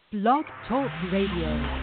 Blog Talk Radio.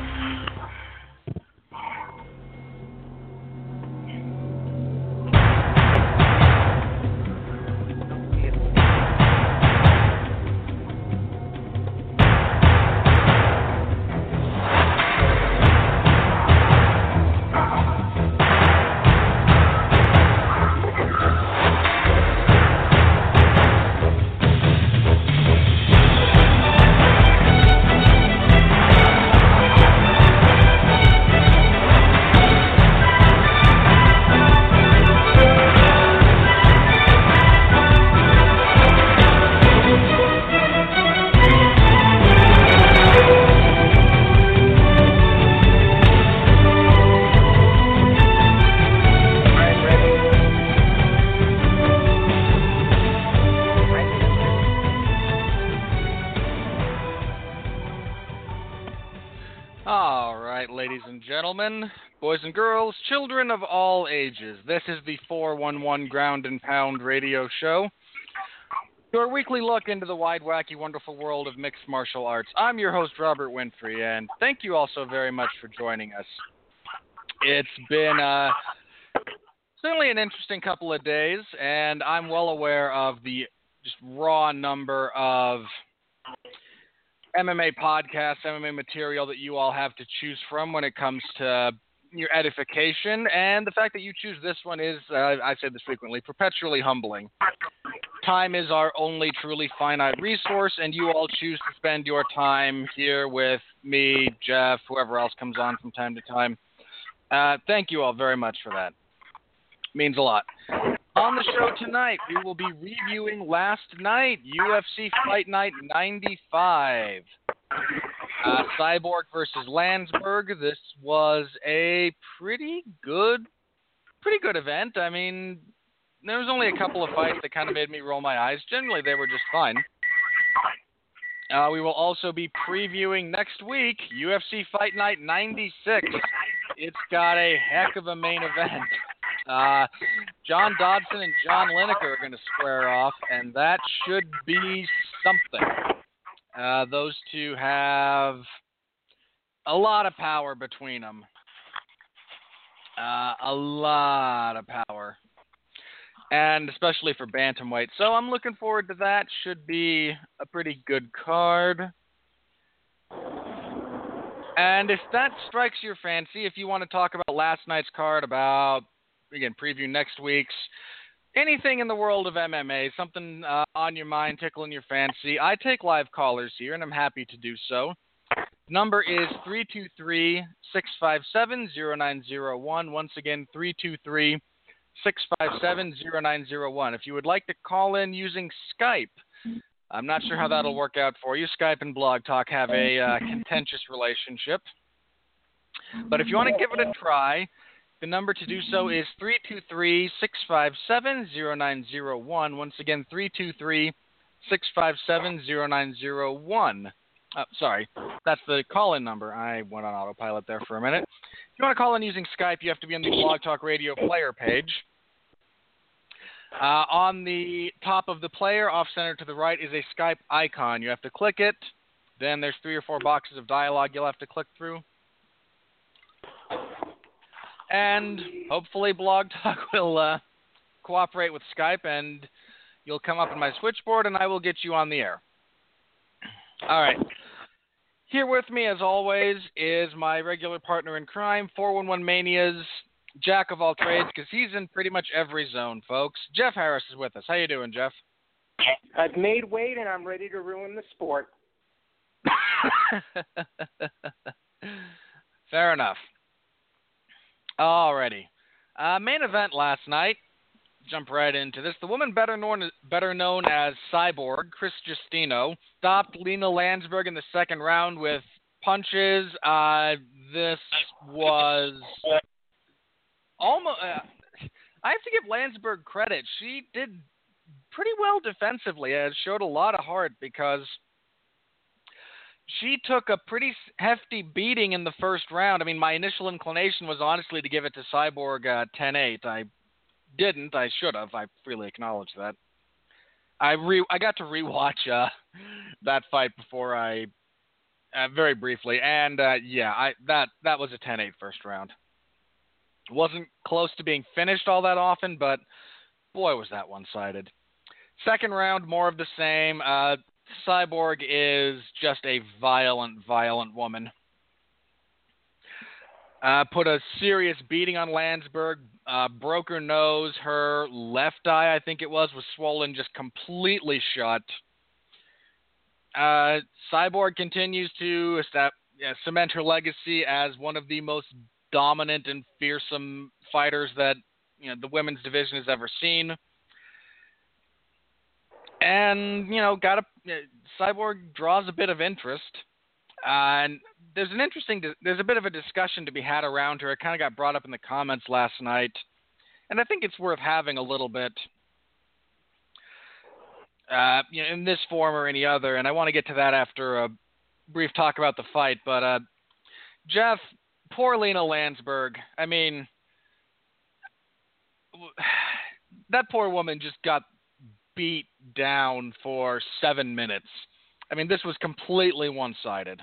Boys and girls, children of all ages, this is the 411 Ground and Pound radio show, your weekly look into the wide, wacky, wonderful world of mixed martial arts. I'm your host, Robert Winfrey, and thank you all so very much for joining us. It's been certainly an interesting couple of days, and I'm well aware of the just raw number of MMA podcasts, MMA material that you all have to choose from when it comes to your edification, and the fact that you choose this one is, I say this frequently, perpetually humbling. Time is our only truly finite resource, and you all choose to spend your time here with me, Jeff, whoever else comes on from time to time. Thank you all very much for that. It means a lot. On the show tonight, we will be reviewing last night, UFC Fight Night 95. Cyborg versus Landsberg. This was a pretty good event. I mean, there was only a couple of fights that kind of made me roll my eyes. Generally, they were just fine. We will also be previewing next week, UFC Fight Night 96. It's got a heck of a main event. John Dodson and John Lineker are going to square off, and that should be something. Those two have a lot of power between them. A lot of power. And especially for bantamweight. So I'm looking forward to that. Should be a pretty good card. And if that strikes your fancy, if you want to talk about last night's card, about, again, preview next week's, anything in the world of MMA, something on your mind, tickling your fancy, I take live callers here, and I'm happy to do so. Number is 323-657-0901. Once again, 323-657-0901. If you would like to call in using Skype, I'm not sure how that'll work out for you. Skype and Blog Talk have a contentious relationship. But if you want to give it a try, the number to do so is 323-657-0901. Once again, 323-657-0901. Sorry, that's the call-in number. I went on autopilot there for a minute. If you want to call in using Skype, you have to be on the Blog Talk Radio player page. On the top of the player, off-center to the right, is a Skype icon. You have to click it. Then there's 3 or 4 boxes of dialogue you'll have to click through. And hopefully Blog Talk will cooperate with Skype, and you'll come up on my switchboard, and I will get you on the air. All right. Here with me, as always, is my regular partner in crime, 411 Mania's jack of all trades, because he's in pretty much every zone, folks. Jeff Harris is with us. How you doing, Jeff? I've made weight, and I'm ready to ruin the sport. Fair enough. Alrighty. Main event last night. Jump right into this. The woman better known as Cyborg, Chris Justino, stopped Lina Landsberg in the second round with punches. This was almost... I have to give Landsberg credit. She did pretty well defensively. It showed a lot of heart because she took a pretty hefty beating in the first round. I mean, my initial inclination was honestly to give it to Cyborg 10-8. I didn't. I should have. I freely acknowledge that. I got to rewatch that fight before I very briefly, and that was a 10-8 first round. Wasn't close to being finished all that often, but boy, was that one-sided. Second round, more of the same. Cyborg is just a violent, violent woman. Put a serious beating on Landsberg, broke her nose. Her left eye, I think it was swollen just completely shut. Cyborg continues to cement her legacy as one of the most dominant and fearsome fighters that the women's division has ever seen. And Cyborg draws a bit of interest, and there's a bit of a discussion to be had around her. It kind of got brought up in the comments last night, and I think it's worth having a little bit, in this form or any other. And I want to get to that after a brief talk about the fight. But Jeff, poor Lena Landsberg. I mean, that poor woman just got beat down for 7 minutes. I mean, this was completely one-sided.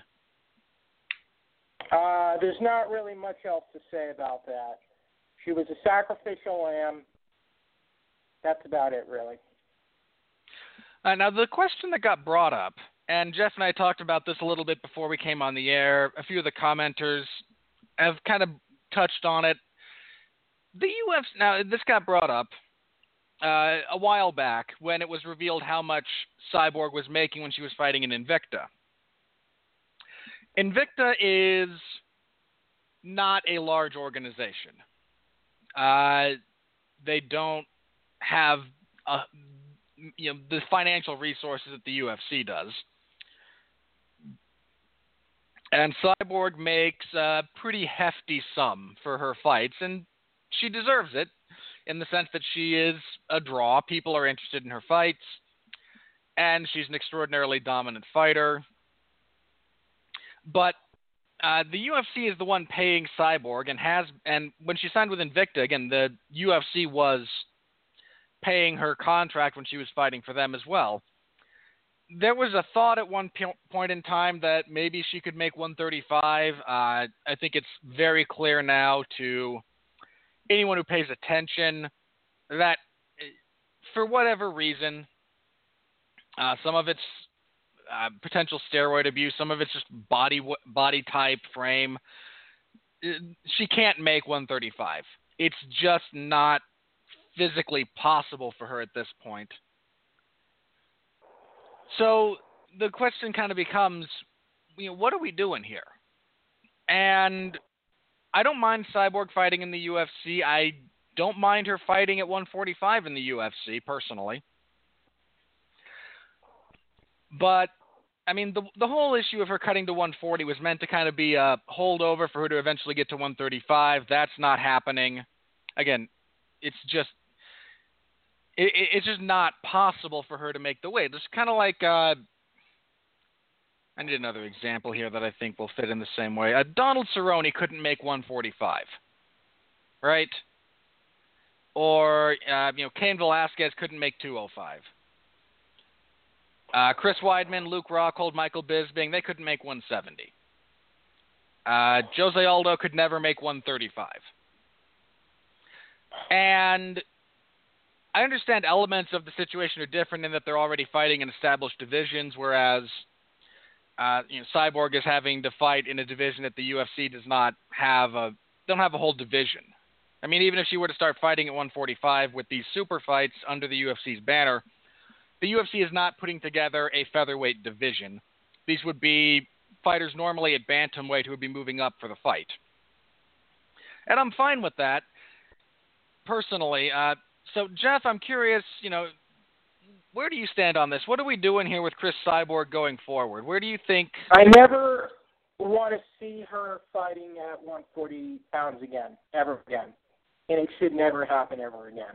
There's not really much else to say about that. She was a sacrificial lamb. That's about it, really. Now, the question that got brought up, and Jeff and I talked about this a little bit before we came on the air, a few of the commenters have kind of touched on it. The UFC, now, this got brought up a while back when it was revealed how much Cyborg was making when she was fighting in Invicta. Invicta is not a large organization. They don't have the financial resources that the UFC does. And Cyborg makes a pretty hefty sum for her fights, and she deserves it in the sense that she is a draw. People are interested in her fights, and she's an extraordinarily dominant fighter. But the UFC is the one paying Cyborg, and when she signed with Invicta, again, the UFC was paying her contract when she was fighting for them as well. There was a thought at one point in time that maybe she could make 135. I think it's very clear now to anyone who pays attention that for whatever reason, some of it's potential steroid abuse, some of it's just body type, frame. She can't make 135. It's just not physically possible for her at this point. So the question kind of becomes, what are we doing here? And I don't mind Cyborg fighting in the UFC. I don't mind her fighting at 145 in the UFC, personally. But, I mean, the whole issue of her cutting to 140 was meant to kind of be a holdover for her to eventually get to 135. That's not happening. Again, it's just not possible for her to make the weight. It's kind of like, I need another example here that I think will fit in the same way. Donald Cerrone couldn't make 145, right? Or, Cain Velasquez couldn't make 205. Chris Weidman, Luke Rockhold, Michael Bisping, they couldn't make 170. Jose Aldo could never make 135. And I understand elements of the situation are different in that they're already fighting in established divisions, whereas Cyborg is having to fight in a division that the UFC don't have a whole division. I mean, even if she were to start fighting at 145 with these super fights under the UFC's banner, the UFC is not putting together a featherweight division. These would be fighters normally at bantamweight who would be moving up for the fight. And I'm fine with that, personally. So, Jeff, I'm curious, where do you stand on this? What are we doing here with Chris Cyborg going forward? Where do you think... I never want to see her fighting at 140 pounds again, ever again. And it should never happen ever again.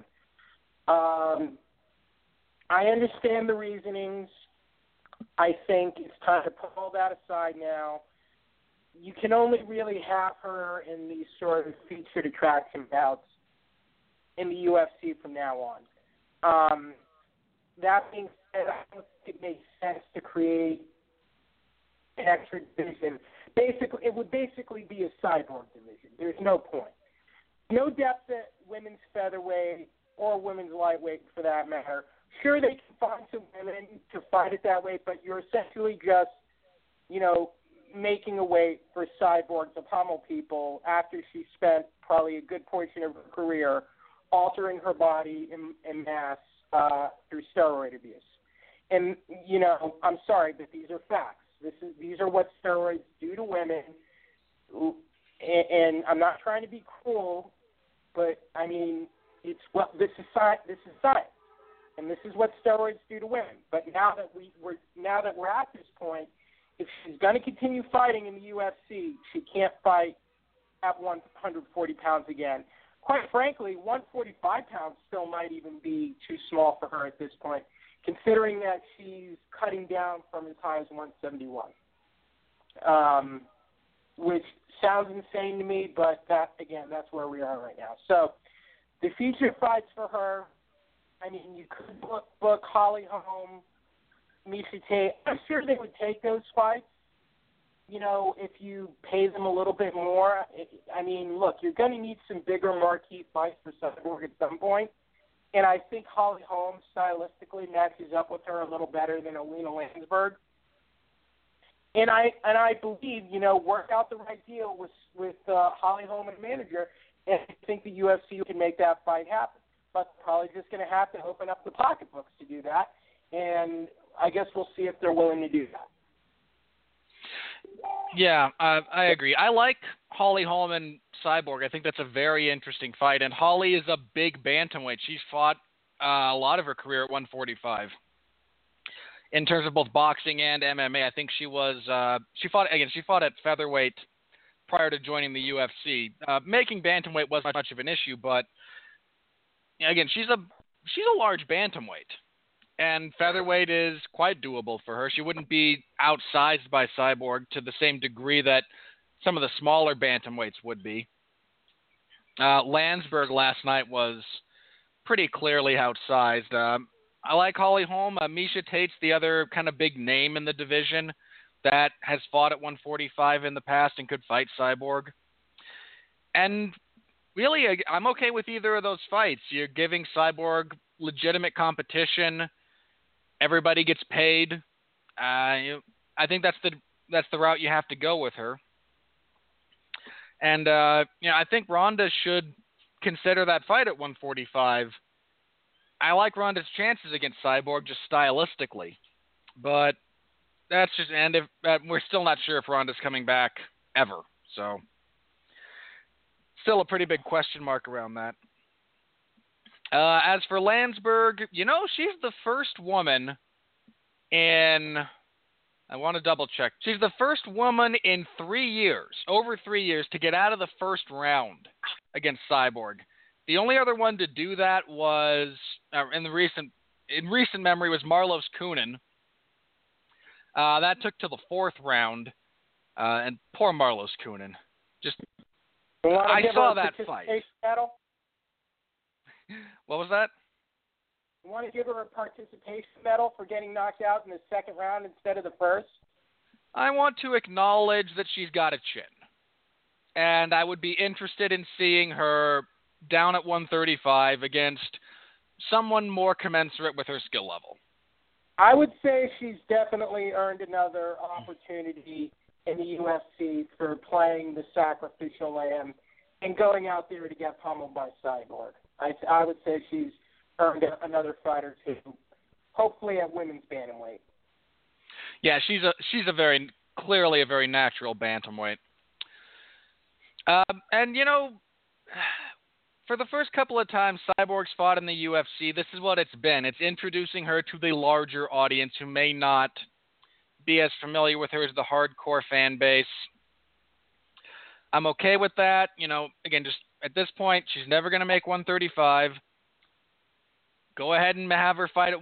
I understand the reasonings. I think it's time to put all that aside now. You can only really have her in these sort of featured attraction bouts in the UFC from now on. That being said, I don't think it makes sense to create an extra division. Basically, it would basically be a Cyborg division. There's no point. No depth at women's featherweight or women's lightweight for that matter. Sure, they can find some women to fight it that way, but you're essentially just, making a way for Cyborg to pummel people after she spent probably a good portion of her career altering her body in mass through steroid abuse. And, I'm sorry, but these are facts. These are what steroids do to women. And I'm not trying to be cruel, but, this is science. And this is what steroids do to women. But now that we're at this point, if she's going to continue fighting in the UFC, she can't fight at 140 pounds again. Quite frankly, 145 pounds still might even be too small for her at this point, considering that she's cutting down from as high as 171, which sounds insane to me, but that's where we are right now. So the future fights for her, you could book Holly Holm, Miesha Tate. I'm sure they would take those fights, if you pay them a little bit more. Look, you're going to need some bigger marquee fights for Cyborg at some point, and I think Holly Holm stylistically matches up with her a little better than Alina Landsberg. And I believe, work out the right deal with Holly Holm and manager, and I think the UFC can make that fight happen. But probably just going to have to open up the pocketbooks to do that, and I guess we'll see if they're willing to do that. Yeah, I agree. I like Holly Holm and Cyborg. I think that's a very interesting fight. And Holly is a big bantamweight. She's fought a lot of her career at 145. In terms of both boxing and MMA, I think she fought at featherweight prior to joining the UFC. Making bantamweight wasn't much of an issue, but again, she's a large bantamweight. And featherweight is quite doable for her. She wouldn't be outsized by Cyborg to the same degree that some of the smaller bantamweights would be. Landsberg last night was pretty clearly outsized. I like Holly Holm. Miesha Tate's the other kind of big name in the division that has fought at 145 in the past and could fight Cyborg. And really, I'm okay with either of those fights. You're giving Cyborg legitimate competition. Everybody gets paid. I think that's the route you have to go with her. And I think Ronda should consider that fight at 145. I like Ronda's chances against Cyborg just stylistically, but that's just we're still not sure if Ronda's coming back ever. So still a pretty big question mark around that. As for Landsberg, she's the first woman I want to double check. She's the first woman in over 3 years, to get out of the first round against Cyborg. The only other one to do that was, in recent memory, was Marlos Kunin. That took to the fourth round, and poor Marlos Kunin. I saw that fight. Battle? What was that? You want to give her a participation medal for getting knocked out in the second round instead of the first? I want to acknowledge that she's got a chin. And I would be interested in seeing her down at 135 against someone more commensurate with her skill level. I would say she's definitely earned another opportunity in the UFC for playing the sacrificial lamb and going out there to get pummeled by Cyborg. I would say she's earned another fight or two, hopefully at women's bantamweight. Yeah, she's clearly a very natural bantamweight. And for the first couple of times Cyborg's fought in the UFC, this is what it's been. It's introducing her to the larger audience who may not be as familiar with her as the hardcore fan base. I'm okay with that. Again, just at this point, she's never going to make 135. Go ahead and have her fight at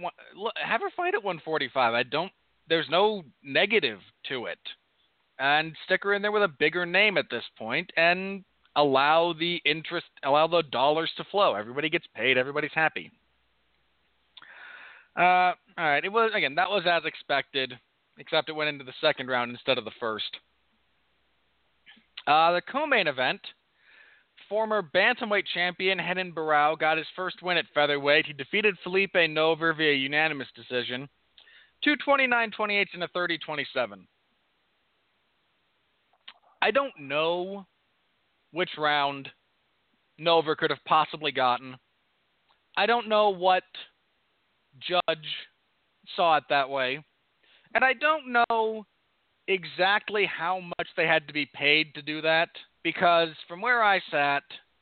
145. There's no negative to it. And stick her in there with a bigger name at this point and allow the dollars to flow. Everybody gets paid. Everybody's happy. All right. That was as expected. except it went into the second round instead of the first. The co-main event, former bantamweight champion Renan Barão got his first win at featherweight. He defeated Felipe Nover via unanimous decision. 2 29-28 and a 30-27. I don't know which round Nover could have possibly gotten. I don't know what judge saw it that way. And I don't know exactly how much they had to be paid to do that, because from where I sat,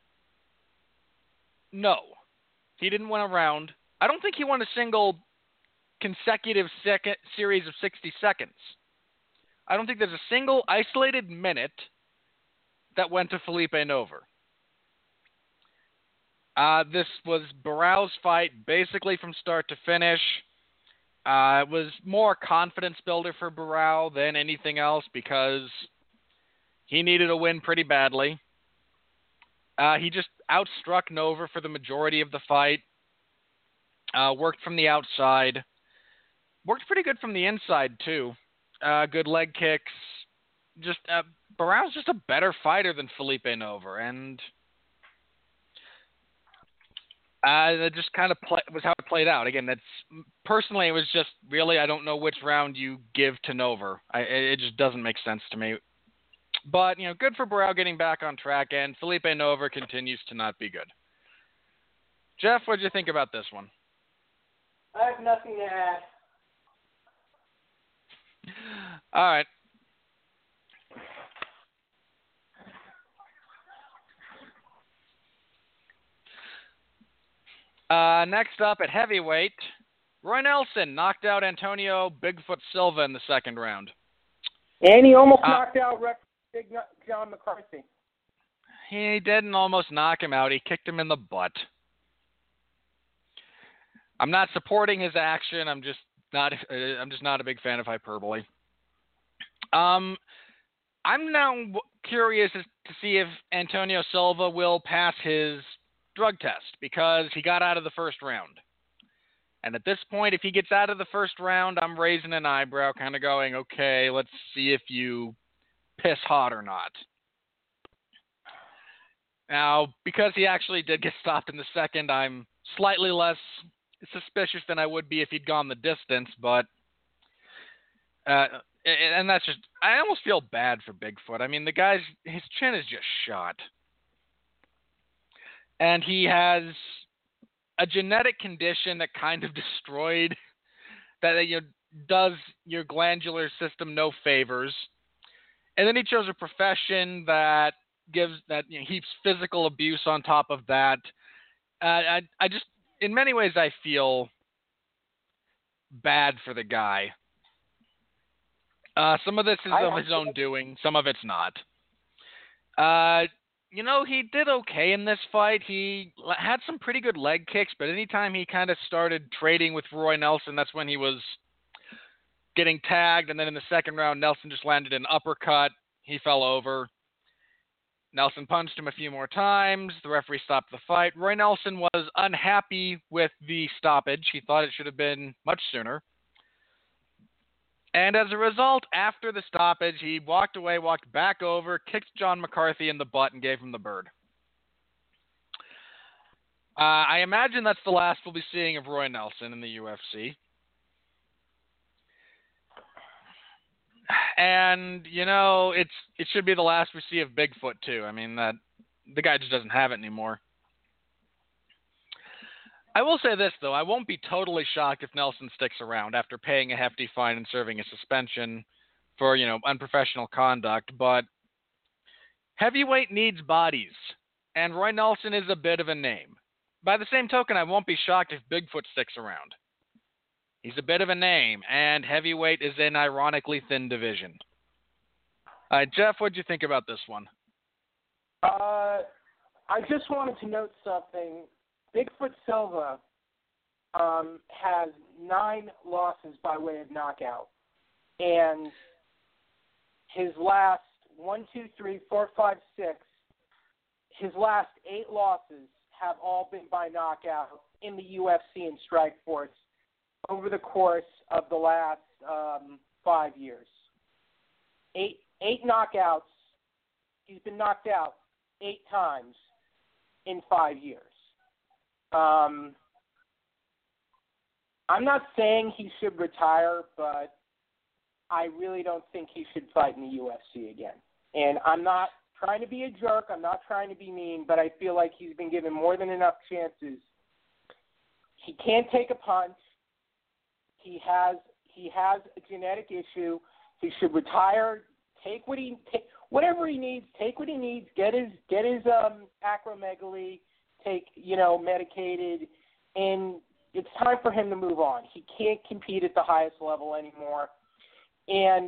no. He didn't win a round. I don't think he won a single consecutive series of 60 seconds. I don't think there's a single isolated minute that went to Felipe Nover. This was Barão's fight basically from start to finish. It was more confidence builder for Barão than anything else because he needed a win pretty badly. He just outstruck Nover for the majority of the fight. Worked from the outside. Worked pretty good from the inside, too. Good leg kicks. Just Barão's just a better fighter than Felipe Nover, and that just kind of was how it played out. Again, personally, it was just really, I don't know which round you give to Nover. It just doesn't make sense to me. But, good for Barão getting back on track, and Felipe Nover continues to not be good. Jeff, what did you think about this one? I have nothing to add. All right. Next up at heavyweight, Roy Nelson knocked out Antonio Bigfoot Silva in the second round. And he almost knocked out Big John McCarthy. He didn't almost knock him out. He kicked him in the butt. I'm not supporting his action. I'm just not a big fan of hyperbole. I'm now curious to see if Antonio Silva will pass his drug test because he got out of the first round. And at this point, if he gets out of the first round, I'm raising an eyebrow, kind of going, okay, let's see if you piss hot or not. Now, because he actually did get stopped in the second, I'm slightly less suspicious than I would be if he'd gone the distance, but and that's just, I almost feel bad for Bigfoot. I mean, his chin is just shot. And he has a genetic condition that kind of destroyed, that does your glandular system no favors. And then he chose a profession that heaps physical abuse on top of that. I just, in many ways, I feel bad for the guy. Some of this is of his own doing. Some of it's not. He did okay in this fight. He had some pretty good leg kicks, but anytime he kind of started trading with Roy Nelson, that's when he was getting tagged. And then in the second round, Nelson just landed an uppercut. He fell over. Nelson punched him a few more times. The referee stopped the fight. Roy Nelson was unhappy with the stoppage. He thought it should have been much sooner. And as a result, after the stoppage, he walked away, walked back over, kicked John McCarthy in the butt, and gave him the bird. I imagine that's the last we'll be seeing of Roy Nelson in the UFC. And, it should be the last we see of Bigfoot, too. I mean, the guy just doesn't have it anymore. I will say this, though. I won't be totally shocked if Nelson sticks around after paying a hefty fine and serving a suspension for, unprofessional conduct. But heavyweight needs bodies, and Roy Nelson is a bit of a name. By the same token, I won't be shocked if Bigfoot sticks around. He's a bit of a name, and heavyweight is an ironically thin division. All right, Jeff, what'd you think about this one? I just wanted to note something. Bigfoot Silva has 9 losses by way of knockout. And his last 6, his last 8 losses have all been by knockout in the UFC and Strikeforce over the course of the last 5 years. Eight knockouts. He's been knocked out 8 times in 5 years. I'm not saying he should retire, but I really don't think he should fight in the UFC again. And I'm not trying to be a jerk. I'm not trying to be mean, but I feel like he's been given more than enough chances. He can't take a punch. He has a genetic issue. He should retire. Whatever he needs. Take what he needs. Get his acromegaly. Medicated, and it's time for him to move on. He can't compete at the highest level anymore. And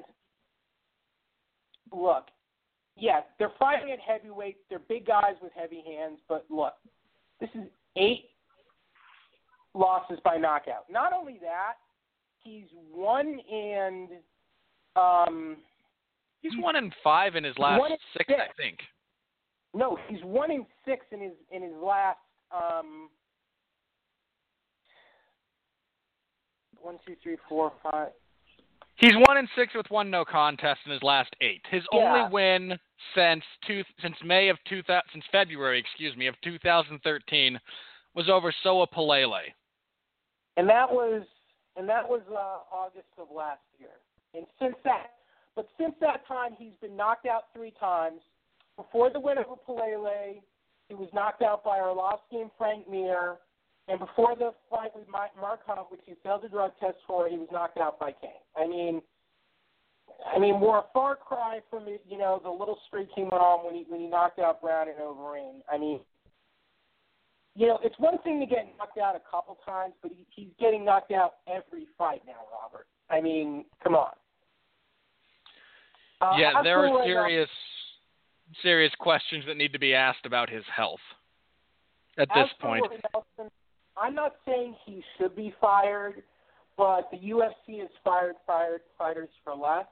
look, yes, they're fighting at heavyweight. They're big guys with heavy hands, but look, this is 8 losses by knockout. Not only that, he's 1-5 in his last 6, I think. No, he's 1-6 in his last 1, 2, 3, 4, 5. He's 1-6 with 1 no contest in his last 8. His only win since February of 2013 was over Soa Palele. And that was August of last year. And since that time, he's been knocked out 3 times. Before the win over Palele, he was knocked out by Arlovsky and Frank Mir. And before the fight with Mark Hunt, which he failed a drug test for, he was knocked out by Kane. I mean, we're a far cry from the little streak he went on when he knocked out Brown and Overeem. I mean, it's one thing to get knocked out a couple times, but he's getting knocked out every fight now, Robert. I mean, come on. There are serious questions that need to be asked about his health at this point. Nelson, I'm not saying he should be fired, but the UFC has fired fighters for less.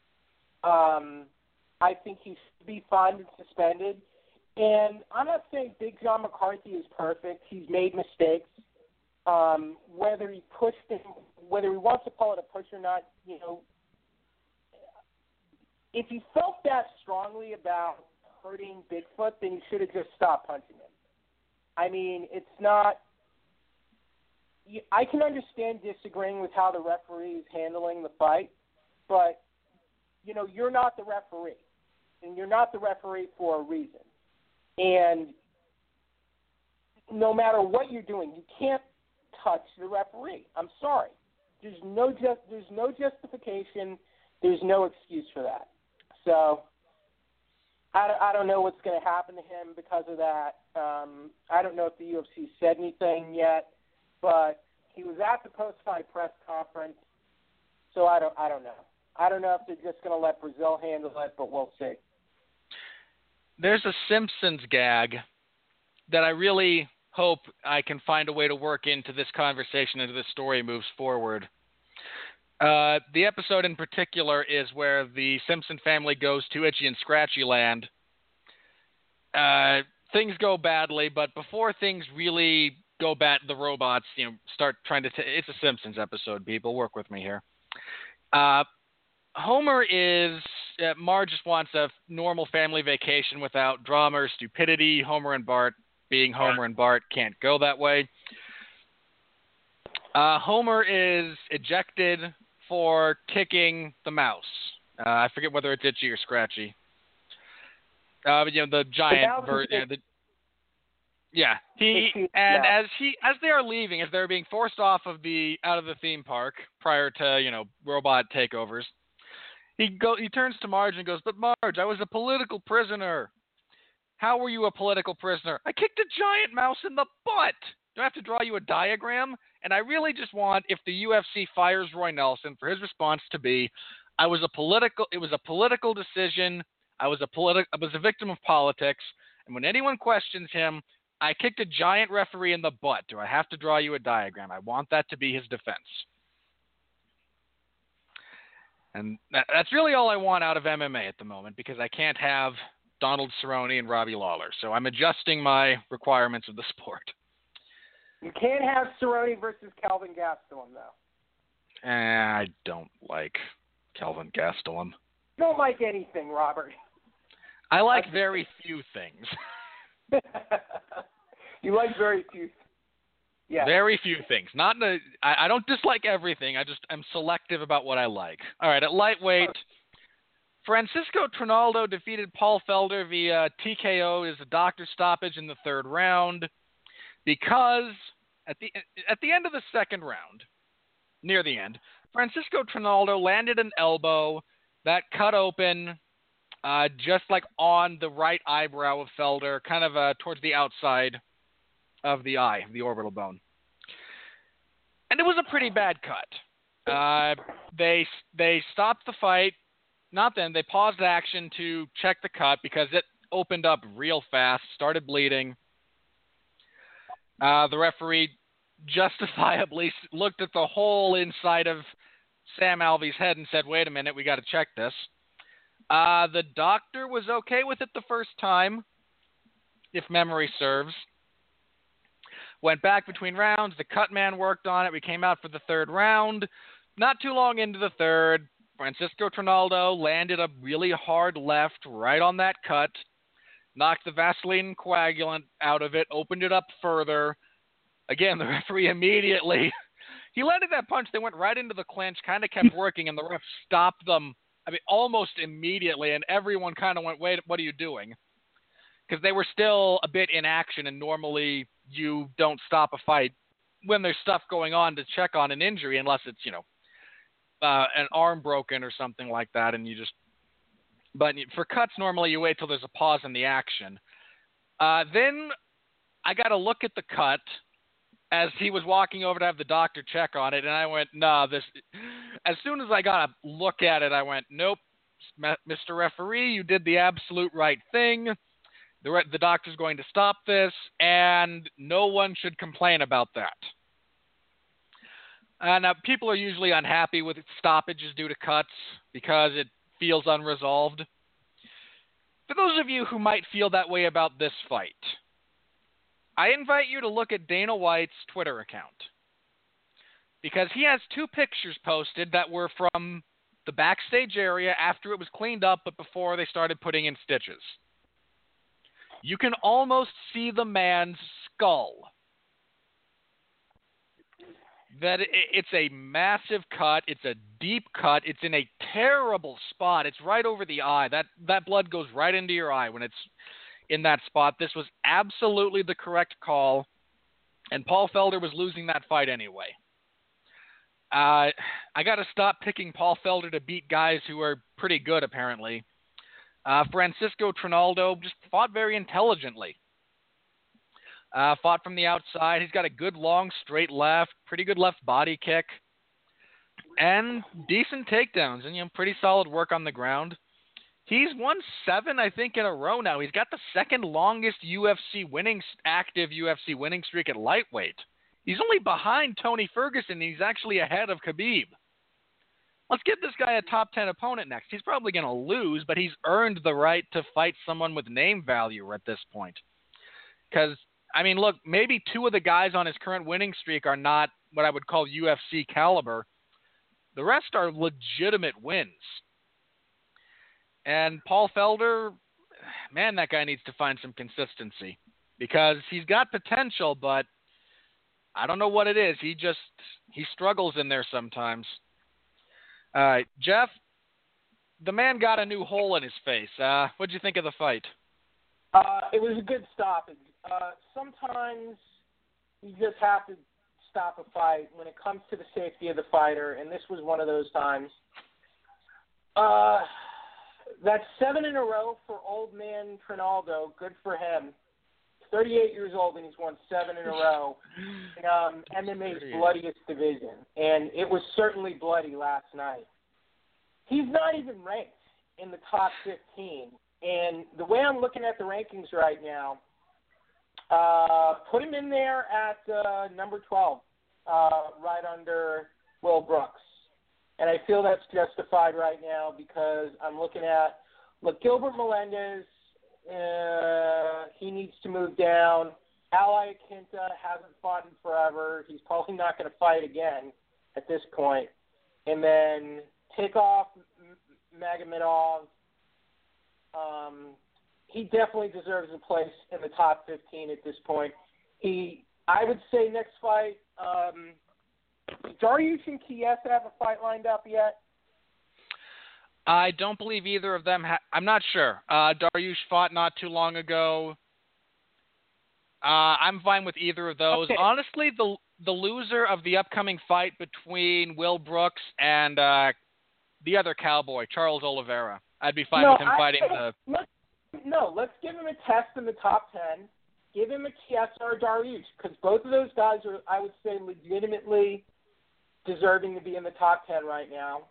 I think he should be fined and suspended. And I'm not saying Big John McCarthy is perfect. He's made mistakes. Whether he wants to call it a push or not, if he felt that strongly about hurting Bigfoot, then he should have just stopped punching him. I mean, it's not – I can understand disagreeing with how the referee is handling the fight, but, you're not the referee. And you're not the referee for a reason. And no matter what you're doing, you can't touch the referee. I'm sorry. There's no justification. There's no excuse for that. So I don't know what's going to happen to him because of that. I don't know if the UFC said anything yet, but he was at the post-fight press conference, so I don't know. I don't know if they're just going to let Brazil handle it, but we'll see. There's a Simpsons gag that I really hope I can find a way to work into this conversation as this story moves forward. The episode in particular is where the Simpson family goes to Itchy and Scratchy Land. Things go badly, but before things really go bad, the robots, start trying to. It's a Simpsons episode, people. Work with me here. Homer is. Marge just wants a normal family vacation without drama or stupidity. Homer and Bart, being Homer and Bart, can't go that way. Homer is ejected for kicking the mouse. I forget whether it's Itchy or Scratchy. But the giant version. As they are leaving, as they're being forced out of the theme park prior to robot takeovers, he turns to Marge and goes, "But Marge, I was a political prisoner." "How were you a political prisoner?" "I kicked a giant mouse in the butt." "Do I have to draw you a diagram?" And I really just want, if the UFC fires Roy Nelson, for his response to be, it was a political decision. I was a victim of politics. And when anyone questions him, I kicked a giant referee in the butt. Do I have to draw you a diagram? I want that to be his defense. And that's really all I want out of MMA at the moment, because I can't have Donald Cerrone and Robbie Lawler. So I'm adjusting my requirements of the sport. You can't have Cerrone versus Calvin Gastelum, though. I don't like Kelvin Gastelum. You don't like anything, Robert. I like very few things. You like very few. Yeah. Very few things. I don't dislike everything. I just am selective about what I like. All right, at lightweight, Francisco Trinaldo defeated Paul Felder via TKO as a doctor stoppage in the third round because at the end of the second round, near the end, Francisco Trinaldo landed an elbow that cut open just like on the right eyebrow of Felder, kind of towards the outside of the eye, the orbital bone. And it was a pretty bad cut. They stopped the fight. Not then. They paused action to check the cut because it opened up real fast, started bleeding. The referee justifiably looked at the whole inside of Sam Alvey's head and said, wait a minute, we got to check this. The doctor was okay with it the first time, if memory serves. Went back between rounds. The cut man worked on it. We came out for the third round. Not too long into the third, Francisco Trinaldo landed a really hard left right on that cut, knocked the Vaseline coagulant out of it, opened it up further. Again, the referee immediately, he landed that punch. They went right into the clinch, kind of kept working, and the ref stopped them, almost immediately, and everyone kind of went, wait, what are you doing? Because they were still a bit in action, and normally you don't stop a fight when there's stuff going on to check on an injury unless it's, an arm broken or something like that, and but for cuts, normally you wait till there's a pause in the action. Then I got to look at the cut as he was walking over to have the doctor check on it, and I went, as soon as I got a look at it, I went, nope, Mr. Referee, you did the absolute right thing. The doctor's going to stop this, and no one should complain about that. Now, people are usually unhappy with stoppages due to cuts because it feels unresolved. For those of you who might feel that way about this fight, I invite you to look at Dana White's Twitter account because he has two pictures posted that were from the backstage area after it was cleaned up but before they started putting in stitches. You can almost see the man's skull. It's a massive cut. It's a deep cut. It's in a terrible spot. It's right over the eye. That blood goes right into your eye when it's in that spot. This was absolutely the correct call, and Paul Felder was losing that fight anyway. I got to stop picking Paul Felder to beat guys who are pretty good, apparently. Francisco Trinaldo just fought very intelligently. Fought from the outside. He's got a good long straight left, pretty good left body kick, and decent takedowns, and pretty solid work on the ground. He's won 7, I think, in a row now. He's got the second longest active UFC winning streak at lightweight. He's only behind Tony Ferguson, and he's actually ahead of Khabib. Let's get this guy a top 10 opponent next. He's probably going to lose, but he's earned the right to fight someone with name value at this point. Because, look, maybe 2 of the guys on his current winning streak are not what I would call UFC caliber. The rest are legitimate wins. And Paul Felder, man, that guy needs to find some consistency because he's got potential, but I don't know what it is. He struggles in there sometimes. All right, Jeff, the man got a new hole in his face. What'd you think of the fight? It was a good stoppage. Sometimes you just have to stop a fight when it comes to the safety of the fighter, and this was one of those times. That's 7 in a row for old man Trinaldo. Good for him. 38 years old, and he's won 7 in a row in MMA's bloodiest division. And it was certainly bloody last night. He's not even ranked in the top 15. And the way I'm looking at the rankings right now, put him in there at number 12, right under Will Brooks. And I feel that's justified right now because I'm looking at, Gilbert Melendez, he needs to move down. Ally Akinta hasn't fought in forever. He's probably not going to fight again at this point. And then take off Magomedov. He definitely deserves a place in the top 15 at this point. I would say next fight, Dariush and Chiesa have a fight lined up yet? I don't believe either of them. I'm not sure. Dariush fought not too long ago. I'm fine with either of those. Okay. Honestly, the loser of the upcoming fight between Will Brooks and the other cowboy, Charles Oliveira, I'd be fine with him fighting the... Let's give him a test in the top 10. Give him a Chiesa or Dariush, because both of those guys are, I would say, legitimately deserving to be in the top 10 right now.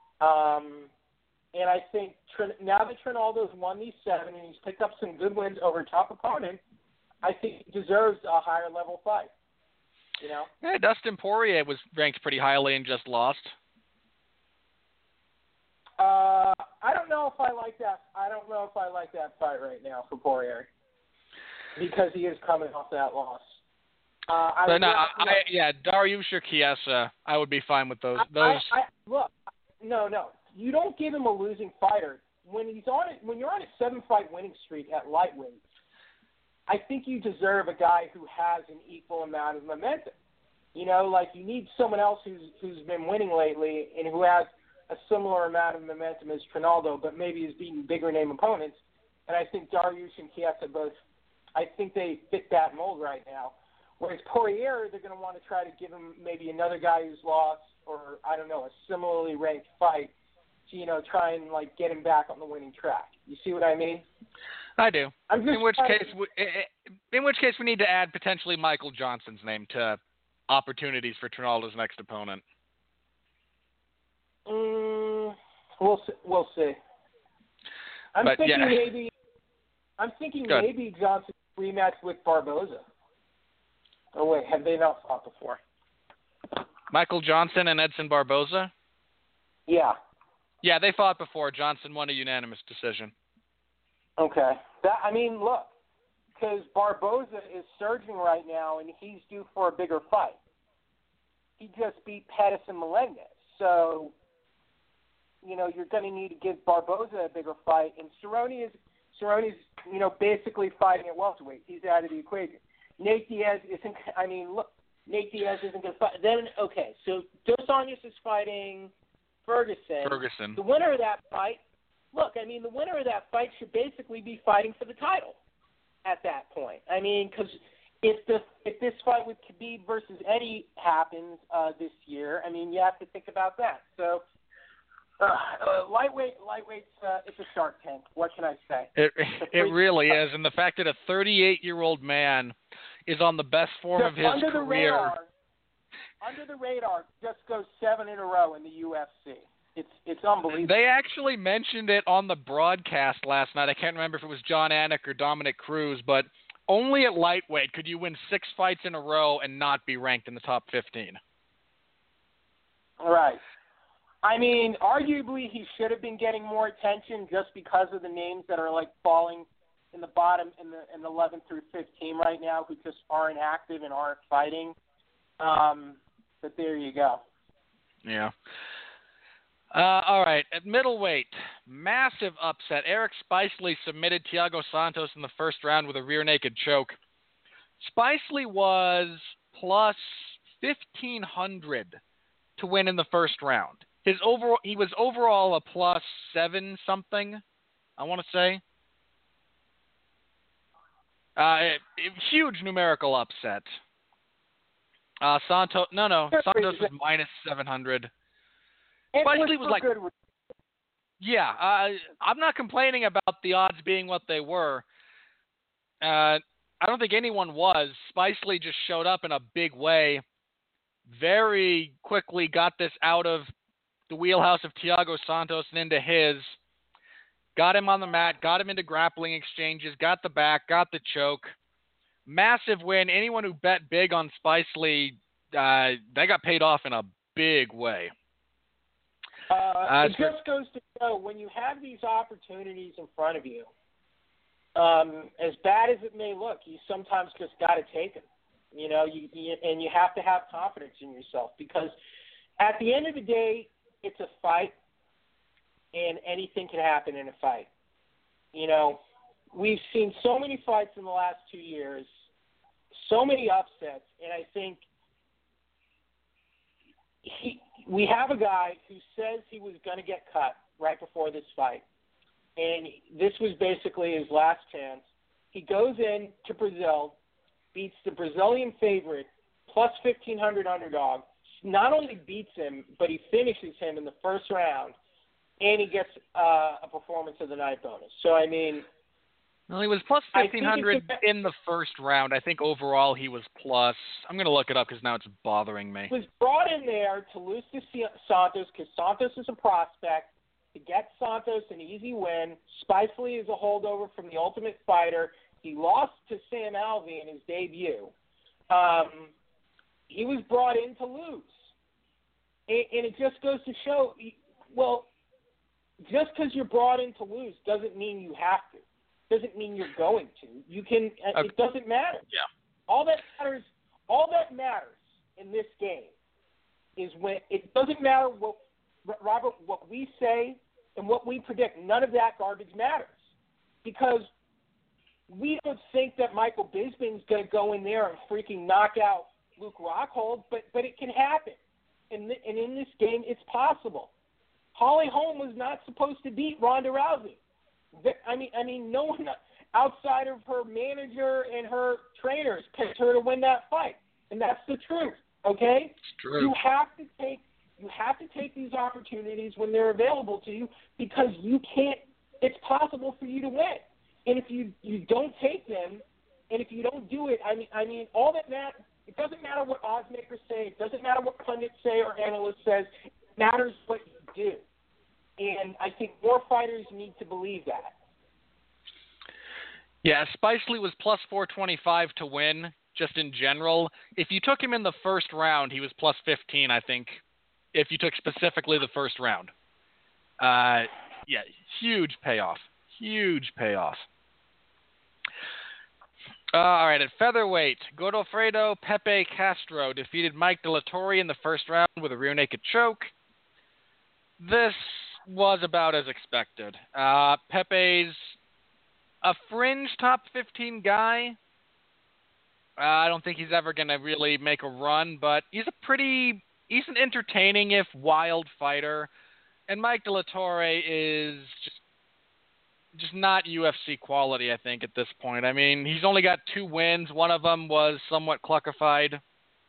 And I think now that Trinaldo's won these 7 and he's picked up some good wins over top opponents, I think he deserves a higher level fight. You know? Yeah, Dustin Poirier was ranked pretty highly and just lost. I don't know if I like that. I don't know if I like that fight right now for Poirier because he is coming off that loss. Dariush or Chiesa, I would be fine with those. Look, no, you don't give him a losing fighter when you're on a 7-fight winning streak at lightweight. I think you deserve a guy who has an equal amount of momentum. You know, like you need someone else who's been winning lately and who has a similar amount of momentum as Trinaldo, but maybe is beating bigger name opponents. And I think Dariush and Chiesa both, I think they fit that mold right now. Whereas Poirier, they're going to want to try to give him maybe another guy who's lost or, I don't know, a similarly ranked fight to, you know, try and, like, get him back on the winning track. You see what I mean? I do. In which case we need to add potentially Michael Johnson's name to opportunities for Trinaldo's next opponent. We'll see. I'm thinking maybe Johnson rematch with Barboza. Oh wait, have they not fought before? Michael Johnson and Edson Barboza? Yeah. Yeah, they fought before. Johnson won a unanimous decision. Okay. Look, because Barboza is surging right now and he's due for a bigger fight. He just beat Pettis and Melendez. So, you know, you're going to need to give Barboza a bigger fight. And Cerrone's, you know, basically fighting at welterweight. He's out of the equation. Nate Diaz isn't going to fight. Then, okay, so Dos Anjos is fighting Ferguson. The winner of that fight, should basically be fighting for the title at that point. I mean, because if this fight with Khabib versus Eddie happens this year, I mean, you have to think about that. So, lightweight's it's a shark tank. What can I say? It really is, and the fact that a 38-year-old man is on the best form of his career. Under the radar, just goes 7 in a row in the UFC. It's unbelievable. They actually mentioned it on the broadcast last night. I can't remember if it was John Anik or Dominic Cruz, but only at lightweight could you win 6 fights in a row and not be ranked in the top 15. Right. I mean, arguably he should have been getting more attention just because of the names that are like falling in the bottom in the 11 through 15 right now who just aren't active and aren't fighting. But there you go. Yeah. All right, at middleweight, massive upset. Eric Spicely submitted Thiago Santos in the first round with a rear naked choke. Spicely was plus 1,500 to win in the first round. He was overall a plus 7 something, I want to say. Huge numerical upset. Santos was minus 700. Spicely was like, yeah, I'm not complaining about the odds being what they were. I don't think anyone was. Spicely just showed up in a big way. Very quickly got this out of the wheelhouse of Thiago Santos and into his. Got him on the mat, got him into grappling exchanges, got the back, got the choke. Massive win. Anyone who bet big on Spicely, they got paid off in a big way. It just goes to show when you have these opportunities in front of you, as bad as it may look, you sometimes just got to take them. You know, you have to have confidence in yourself because at the end of the day, it's a fight. and anything can happen in a fight. We've seen so many fights in the last 2 years, so many upsets, and I think we have a guy who says he was going to get cut right before this fight, and this was basically his last chance. He goes in to Brazil, beats the Brazilian favorite, plus 1,500 underdog, not only beats him, but he finishes him in the first round, and he gets a performance of the night bonus. So, I mean... Well, he was plus 1,500 in the first round. I think overall he was plus... I'm going to look it up because now it's bothering me. He was brought in there to lose to Santos because Santos is a prospect. To get Santos an easy win. Spice Lee is a holdover from the Ultimate Fighter. He lost to Sam Alvey in his debut. He was brought in to lose. And it just goes to show, well, just because you're brought in to lose doesn't mean you have to. Doesn't mean you're going to. You can. Okay. It doesn't matter. Yeah. All that matters in this game is when it doesn't matter what we say and what we predict. None of that garbage matters because we don't think that Michael Bisping's going to go in there and freaking knock out Luke Rockhold, but it can happen. And in this game, it's possible. Holly Holm was not supposed to beat Ronda Rousey. I mean, no one outside of her manager and her trainers picked her to win that fight, and that's the truth. Okay, it's true. You have to take these opportunities when they're available to you because you can't. It's possible for you to win, and if you don't take them, and if you don't do it, I mean, all that matters. It doesn't matter what oddsmakers say. It doesn't matter what pundits say or analysts says. It matters what you do. And I think more fighters need to believe that. Yeah, Spice Lee was plus 425 to win, just in general. If you took him in the first round, he was plus 15, I think, if you took specifically the first round. Yeah, huge payoff. Huge payoff. All right, at featherweight, Godofredo Pepe Castro defeated Mike De La Torre in the first round with a rear naked choke. This was about as expected. Pepe's a fringe top 15 guy. I don't think he's ever going to really make a run, but he's an entertaining, if wild fighter. And Mike De La Torre is just not UFC quality, I think, at this point. I mean, he's only got 2 wins. One of them was somewhat cluckified.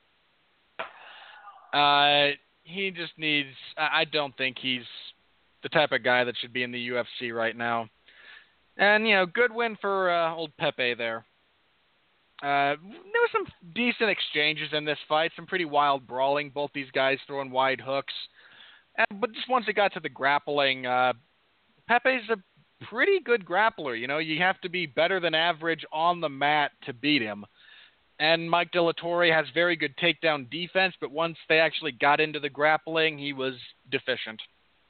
He just needs... I don't think he's the type of guy that should be in the UFC right now. And, good win for old Pepe there. There were some decent exchanges in this fight, some pretty wild brawling, both these guys throwing wide hooks. But just once it got to the grappling, Pepe's a pretty good grappler. You have to be better than average on the mat to beat him. And Mike De La Torre has very good takedown defense, but once they actually got into the grappling, he was deficient.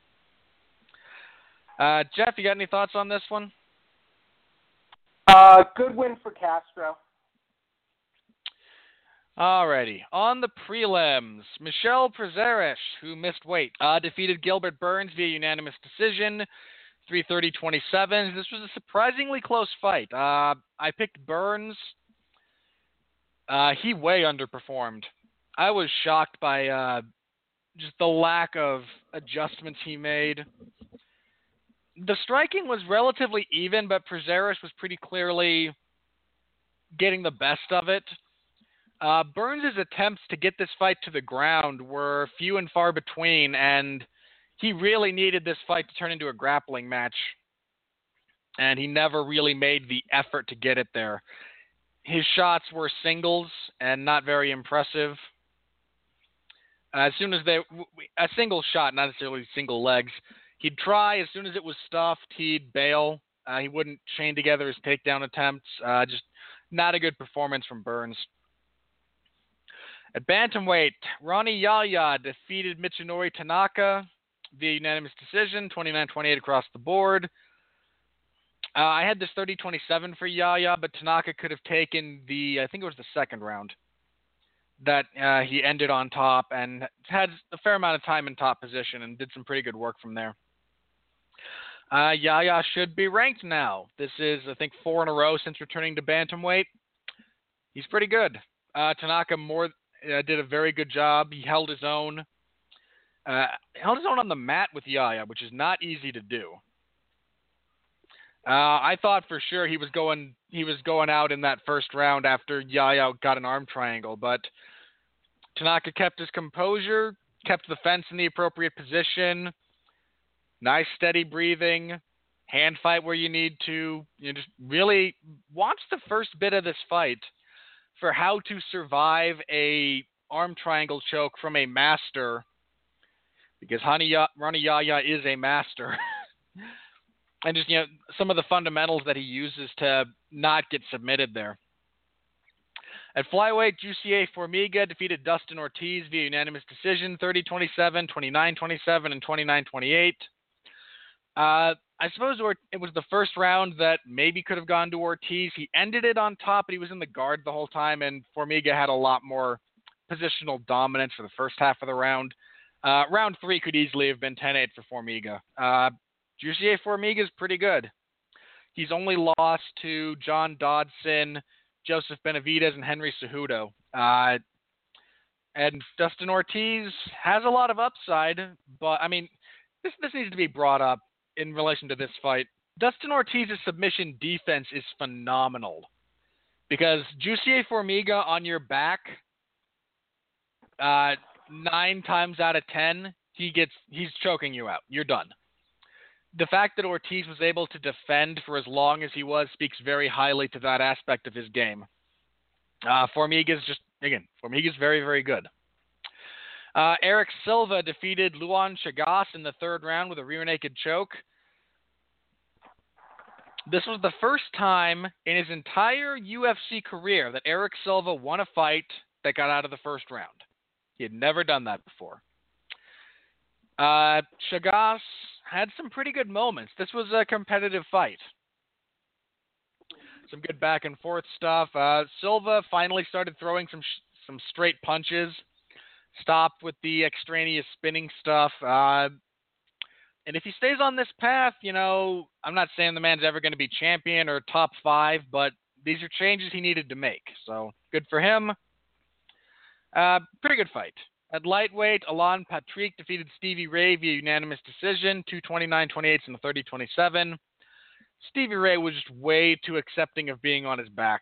Jeff, you got any thoughts on this one? Good win for Castro. Alrighty. On the prelims, Michel Prazeres, who missed weight, defeated Gilbert Burns via unanimous decision, 330-27. This was a surprisingly close fight. I picked Burns. He way underperformed. I was shocked by just the lack of adjustments he made. The striking was relatively even, but Prazeres was pretty clearly getting the best of it. Burns' attempts to get this fight to the ground were few and far between, and he really needed this fight to turn into a grappling match. And he never really made the effort to get it there. His shots were singles and not very impressive. A single shot, not necessarily single legs. He'd try. As soon as it was stuffed, he'd bail. He wouldn't chain together his takedown attempts. Just not a good performance from Burns. At bantamweight, Ronnie Yahya defeated Michinori Tanaka via unanimous decision, 29-28 across the board. I had this 30-27 for Yahya, but Tanaka could have taken I think it was the second round that he ended on top and had a fair amount of time in top position and did some pretty good work from there. Yaya should be ranked now. This is, I think, 4 in a row since returning to bantamweight. He's pretty good. Tanaka did a very good job. He held his own. Held his own on the mat with Yaya, which is not easy to do. I thought for sure he was going out in that first round after Yaya got an arm triangle, but Tanaka kept his composure, kept the fence in the appropriate position, nice steady breathing, hand fight where you need to. You just really watch the first bit of this fight for how to survive a arm triangle choke from a master, because Ronnie Yaya is a master. And just, some of the fundamentals that he uses to not get submitted there. At flyweight, Jussier Formiga defeated Dustin Ortiz via unanimous decision, 30-27, 29-27, and 29-28. I suppose it was the first round that maybe could have gone to Ortiz. He ended it on top, but he was in the guard the whole time, and Formiga had a lot more positional dominance for the first half of the round. Round 3 could easily have been 10-8 for Formiga. Jussier Formiga is pretty good. He's only lost to John Dodson, Joseph Benavidez, and Henry Cejudo. And Dustin Ortiz has a lot of upside, but, this needs to be brought up in relation to this fight. Dustin Ortiz's submission defense is phenomenal, because Jussier Formiga on your back, 9 times out of 10, he's choking you out. You're done. The fact that Ortiz was able to defend for as long as he was speaks very highly to that aspect of his game. Formiga's very, very good. Eric Silva defeated Luan Chagas in the third round with a rear naked choke. This was the first time in his entire UFC career that Eric Silva won a fight that got out of the first round. He had never done that before. Chagas had some pretty good moments. This was a competitive fight. Some good back and forth stuff. Silva finally started throwing some straight punches. Stopped with the extraneous spinning stuff. And if he stays on this path, I'm not saying the man's ever going to be champion or top 5, but these are changes he needed to make. So good for him. Pretty good fight. At lightweight, Alan Patrick defeated Stevie Ray via unanimous decision, 229-28 and a 30-27. Stevie Ray was just way too accepting of being on his back.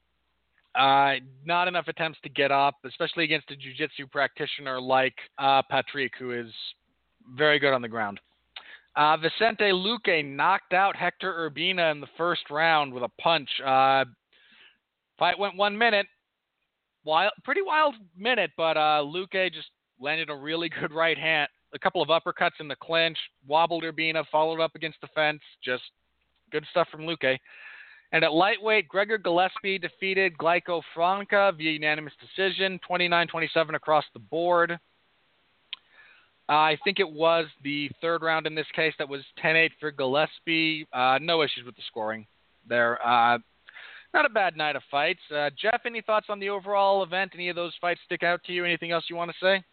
Not enough attempts to get up, especially against a jiu-jitsu practitioner like Patrick, who is very good on the ground. Vicente Luque knocked out Hector Urbina in the first round with a punch. Fight went 1 minute. Pretty wild minute, but Luque just landed a really good right hand, a couple of uppercuts in the clinch, wobbled Urbina, followed up against the fence. Just good stuff from Luque. And at lightweight, Gregor Gillespie defeated Glyco Franca via unanimous decision, 29-27 across the board. I think it was the third round in this case that was 10-8 for Gillespie. No issues with the scoring there. Not a bad night of fights. Jeff, any thoughts on the overall event? Any of those fights stick out to you? Anything else you want to say?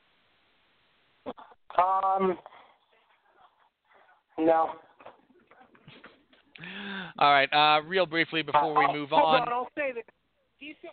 No. All right. Real briefly before we move on. I'll say that decent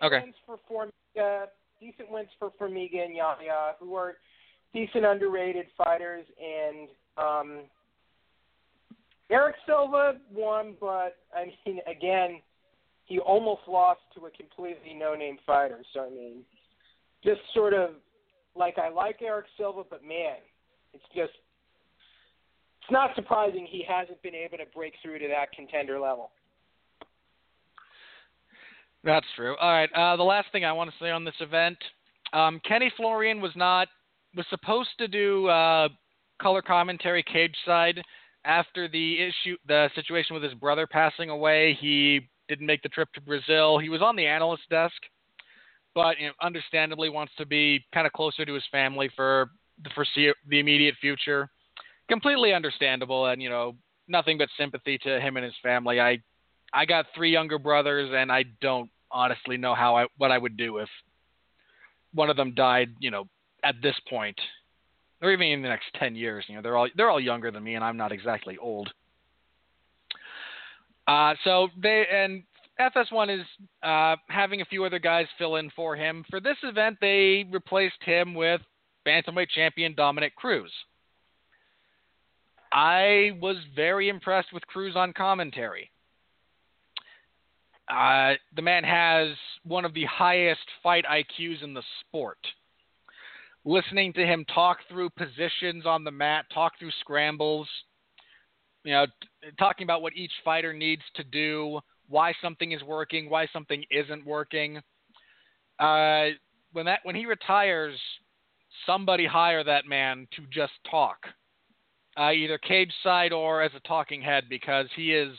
wins for Formiga and Yaya, who are decent underrated fighters, and Eric Silva won, but again, he almost lost to a completely no-name fighter. So just sort of I like Eric Silva, but man, it's not surprising he hasn't been able to break through to that contender level. That's true. All right. The last thing I want to say on this event, Kenny Florian was supposed to do color commentary cage side after the situation with his brother passing away. He didn't make the trip to Brazil. He was on the analyst desk, but understandably wants to be kind of closer to his family for the immediate future. Completely understandable, and nothing but sympathy to him and his family. I got 3 younger brothers, and I don't honestly know what I would do if one of them died, at this point, or even in the next 10 years. They're all younger than me, and I'm not exactly old. FS1 is having a few other guys fill in for him. For this event, they replaced him with bantamweight champion Dominic Cruz. I was very impressed with Cruz on commentary. The man has one of the highest fight IQs in the sport. Listening to him talk through positions on the mat, talk through scrambles, talking about what each fighter needs to do, why something is working, why something isn't working. When he retires, somebody hire that man to just talk, either cage side or as a talking head, because he is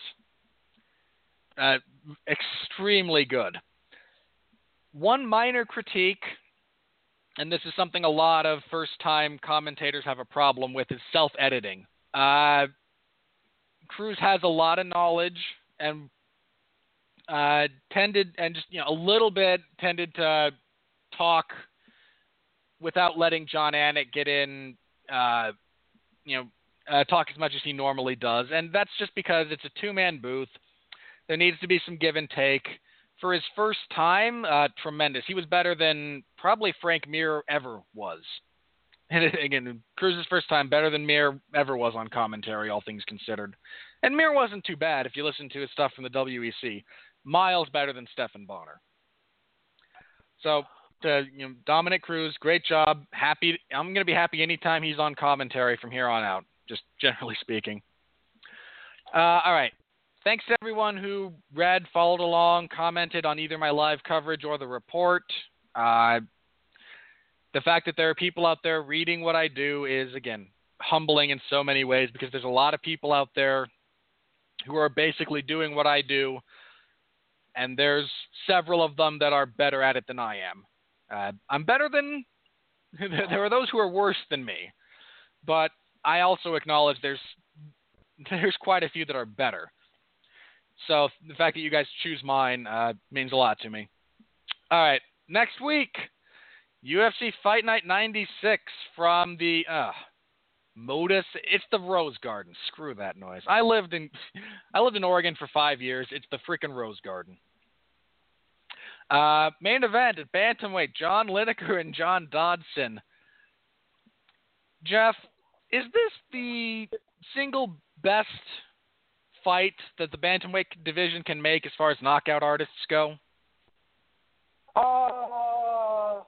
extremely good. One minor critique, and this is something a lot of first-time commentators have a problem with, is self-editing. Cruz has a lot of knowledge and tended to talk without letting John Anik get in, talk as much as he normally does. And that's just because it's a two-man booth. There needs to be some give and take. For his first time, tremendous. He was better than probably Frank Mir ever was. And again, Cruz's first time, better than Mir ever was on commentary, all things considered. And Mir wasn't too bad if you listen to his stuff from the WEC. Miles better than Stephan Bonner. So, Dominic Cruz, great job. Happy. I'm going to be happy anytime he's on commentary from here on out, just generally speaking. All right. Thanks to everyone who read, followed along, commented on either my live coverage or the report. The fact that there are people out there reading what I do is, again, humbling in so many ways, because there's a lot of people out there who are basically doing what I do, and there's several of them that are better at it than I am. I'm better than – there are those who are worse than me, but I also acknowledge there's quite a few that are better. So the fact that you guys choose mine means a lot to me. All right, next week, UFC Fight Night 96 from the Modus. It's the Rose Garden. Screw that noise. I lived in Oregon for 5 years. It's the freaking Rose Garden. Main event at bantamweight: John Lineker and John Dodson. Jeff, is this the single best fight that the bantamweight division can make as far as knockout artists go? I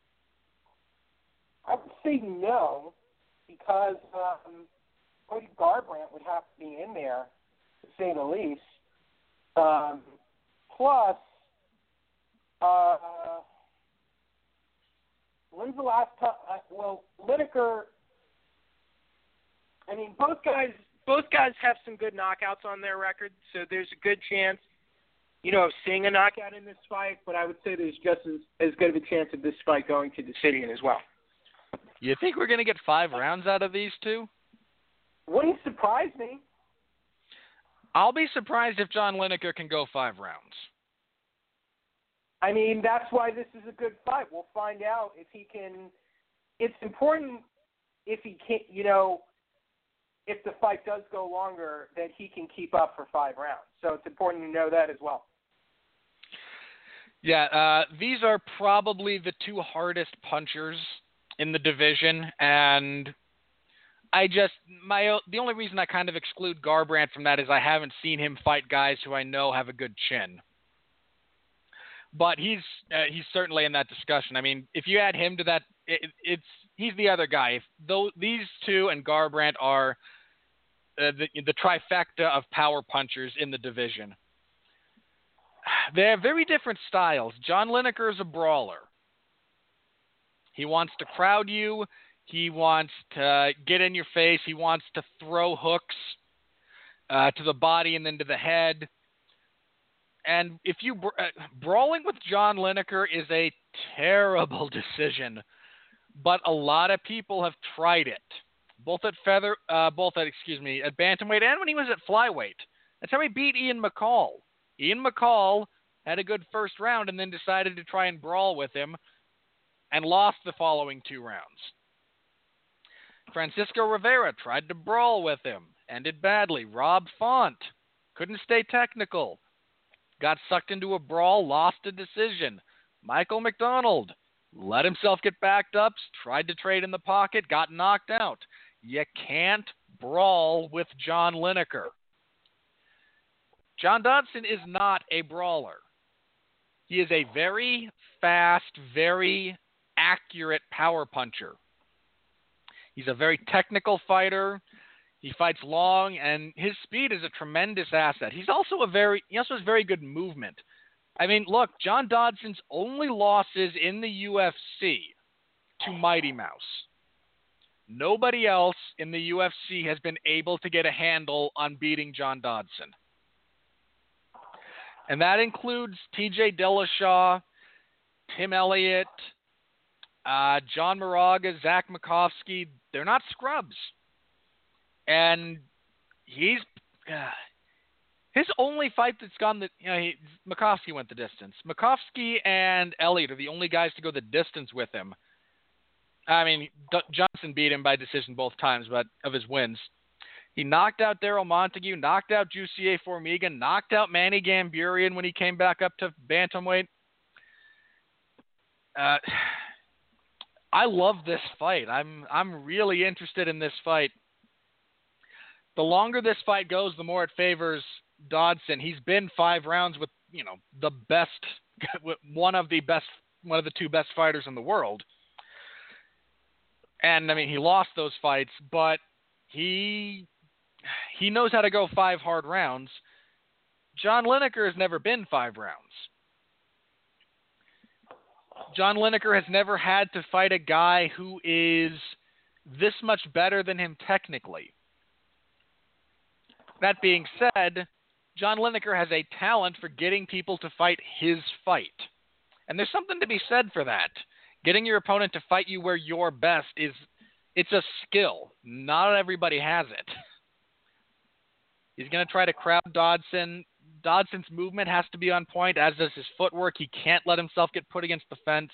would say no, because Cody Garbrandt would have to be in there, to say the least. Plus, when's the last time? Lineker. I mean, both guys have some good knockouts on their record, so there's a good chance, of seeing a knockout in this fight. But I would say there's just as good of a chance of this fight going to decision as well. You think we're going to get 5 rounds out of these two? Wouldn't surprise me. I'll be surprised if John Lineker can go 5 rounds. I mean, that's why this is a good fight. We'll find out if he can. It's important if he can't, if the fight does go longer, that he can keep up for 5 rounds. So it's important to know that as well. Yeah, these are probably the 2 hardest punchers in the division, and the only reason I kind of exclude Garbrandt from that is I haven't seen him fight guys who I know have a good chin. But he's certainly in that discussion. I mean, if you add him to that, he's the other guy. These two and Garbrandt are the trifecta of power punchers in the division. They have very different styles. John Lineker is a brawler. He wants to crowd you. He wants to get in your face. He wants to throw hooks to the body and then to the head. And if you brawling with John Lineker is a terrible decision, but a lot of people have tried it, both at bantamweight and when he was at flyweight. That's how he beat Ian McCall. Ian McCall had a good first round and then decided to try and brawl with him and lost the following 2 rounds. Francisco Rivera tried to brawl with him, ended badly. Rob Font couldn't stay technical. Got sucked into a brawl, lost a decision. Michael McDonald let himself get backed up, tried to trade in the pocket, got knocked out. You can't brawl with John Lineker. John Dodson is not a brawler. He is a very fast, very accurate power puncher. He's a very technical fighter. He fights long, and his speed is a tremendous asset. He also has very good movement. I mean, look, John Dodson's only losses in the UFC to Mighty Mouse. Nobody else in the UFC has been able to get a handle on beating John Dodson. And that includes TJ Dillashaw, Tim Elliott, John Moraga, Zach Makovsky. They're not scrubs. And his only fight that's gone Makovsky went the distance. Makovsky and Elliott are the only guys to go the distance with him. I mean, Johnson beat him by decision both times, but of his wins. He knocked out Daryl Montague, knocked out Jussier Formiga, knocked out Manny Gamburian when he came back up to bantamweight. I love this fight. I'm really interested in this fight. The longer this fight goes, the more it favors Dodson. He's been 5 rounds with, the best, one of the two best fighters in the world. And I mean, he lost those fights, but he knows how to go 5 hard rounds. John Lineker has never been 5 rounds. John Lineker has never had to fight a guy who is this much better than him technically. That being said, John Lineker has a talent for getting people to fight his fight. And there's something to be said for that. Getting your opponent to fight you where you're best it's a skill. Not everybody has it. He's going to try to crowd Dodson. Dodson's movement has to be on point, as does his footwork. He can't let himself get put against the fence.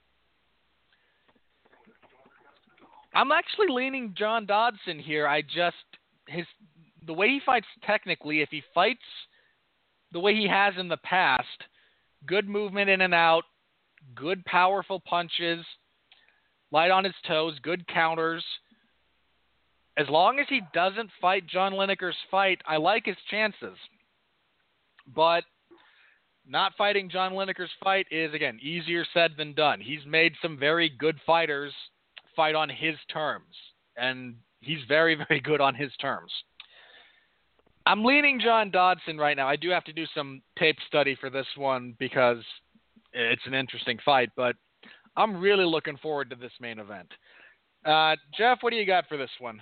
I'm actually leaning John Dodson here. The way he fights technically, if he fights the way he has in the past, good movement in and out, good powerful punches, light on his toes, good counters. As long as he doesn't fight John Lineker's fight, I like his chances. But not fighting John Lineker's fight is, again, easier said than done. He's made some very good fighters fight on his terms, and he's very, very good on his terms. I'm leaning John Dodson right now. I do have to do some tape study for this one because it's an interesting fight, but I'm really looking forward to this main event. Jeff, what do you got for this one?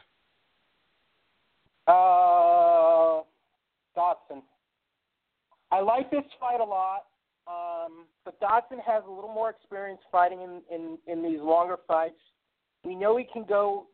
Dodson. I like this fight a lot, but Dodson has a little more experience fighting in these longer fights. We know he can go